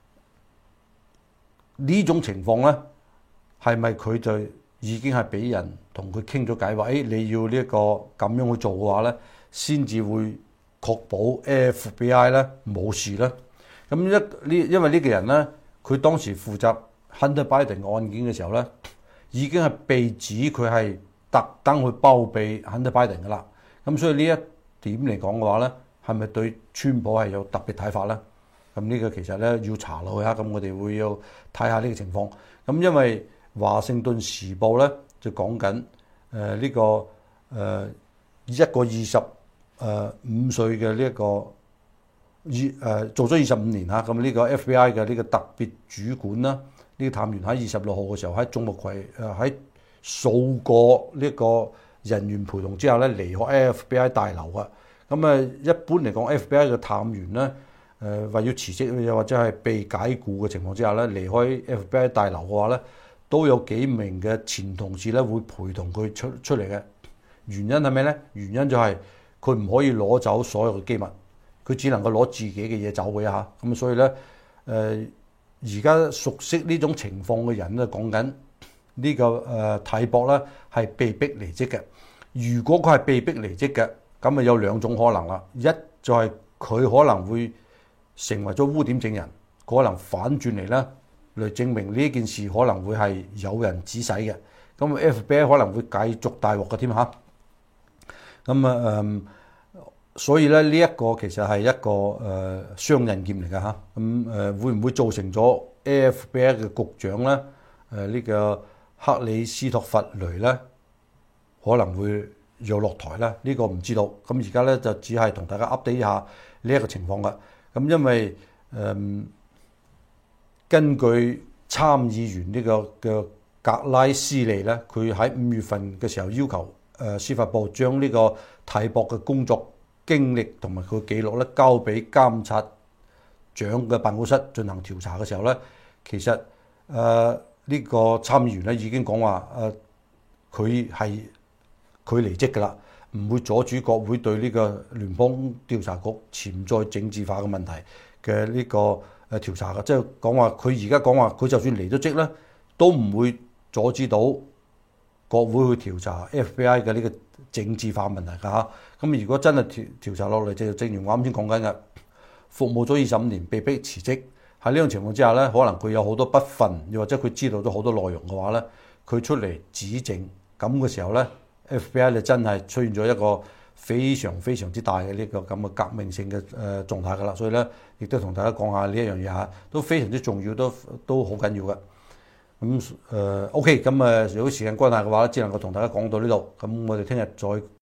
呢種情況咧，係咪佢就已經係俾人同佢傾咗偈話，誒你要呢一個咁樣去做嘅話咧，先至會確保 F B I 咧冇事啦。咁一呢，因為呢個人咧，佢當時負責 Hunter Biden 案件嘅時候咧，已經係被指佢係特登去包庇 Hunter Biden 噶啦。咁所以呢一點嚟講嘅話咧，係咪對川普係有特別睇法咧？咁呢個其實咧要查落去下，咁我哋會要睇下呢個情況。咁因為華盛頓時報咧就講緊誒呢個誒、呃、一個二十。誒、呃、五歲嘅呢一個二誒做咗二十五年嚇，咁呢個 F B I 嘅呢個特別主管啦，呢、這個探員喺二十六號嘅時候喺眾目睽誒喺數個呢個人員陪同之下咧離開 F B I 大樓啊。咁啊一般嚟講 F B I 嘅探員咧誒為要辭職又或者係被解僱嘅情況之下咧離開 F B I 大樓嘅話咧，都有幾名嘅前同事咧會陪同佢出出嚟嘅。原因係咩咧？原因就係、是佢唔可以攞走所有嘅機密，佢只能夠攞自己嘅嘢走嘅嚇。咁所以咧，誒而家熟悉呢種情況嘅人咧，講緊呢個誒蒂博咧係被逼離職嘅。如果佢係被逼離職嘅，咁啊有兩種可能啦。一就係佢可能會成為咗污點證人，可能反轉嚟咧嚟證明呢件事可能會係有人指使嘅。咁 F B I 可能會繼續大鑊嘅添嚇。咁啊誒，所以咧呢一個其實係一個誒雙刃劍嚟㗎嚇。咁誒會唔會造成咗 F B I 嘅局長咧？誒、這、呢個克里斯托弗雷咧可能會要落台咧？呢、這個唔知道。咁而家咧就只係同大家 update 一下呢一個情況㗎。咁因為誒、呃、根據參議員呢個嘅格拉斯利咧，佢喺五月份嘅時候要求。誒司法部將呢個蒂博嘅工作經歷同埋佢嘅記錄咧交俾監察長嘅辦公室進行調查嘅時候咧，其實誒呢、呃這個參議員咧已經講話誒佢係佢離職㗎啦，唔會阻止國會對呢個聯邦調查局潛在政治化嘅問題嘅呢個誒調查嘅，即係講話佢而家講話佢就算離咗職咧，都唔會阻止到國會去調查 F B I 嘅呢個政治化問題㗎嚇。咁如果真係調調查落嚟，就正如我啱先講緊嘅，服務咗二十五年被逼辭職，喺呢種情況之下咧，可能佢有好多不忿，又或者佢知道咗好多內容嘅話咧，佢出嚟指證，咁嘅時候咧 ，F B I 就真係出現咗一個非常非常之大嘅呢個咁嘅革命性嘅誒狀態㗎啦。所以咧，亦都同大家講下呢一樣嘢嚇，都非常之重要，都都好緊要嘅。咁誒 OK，咁誒如果時間關係嘅話，只能夠同大家講到呢度。咁我哋聽日再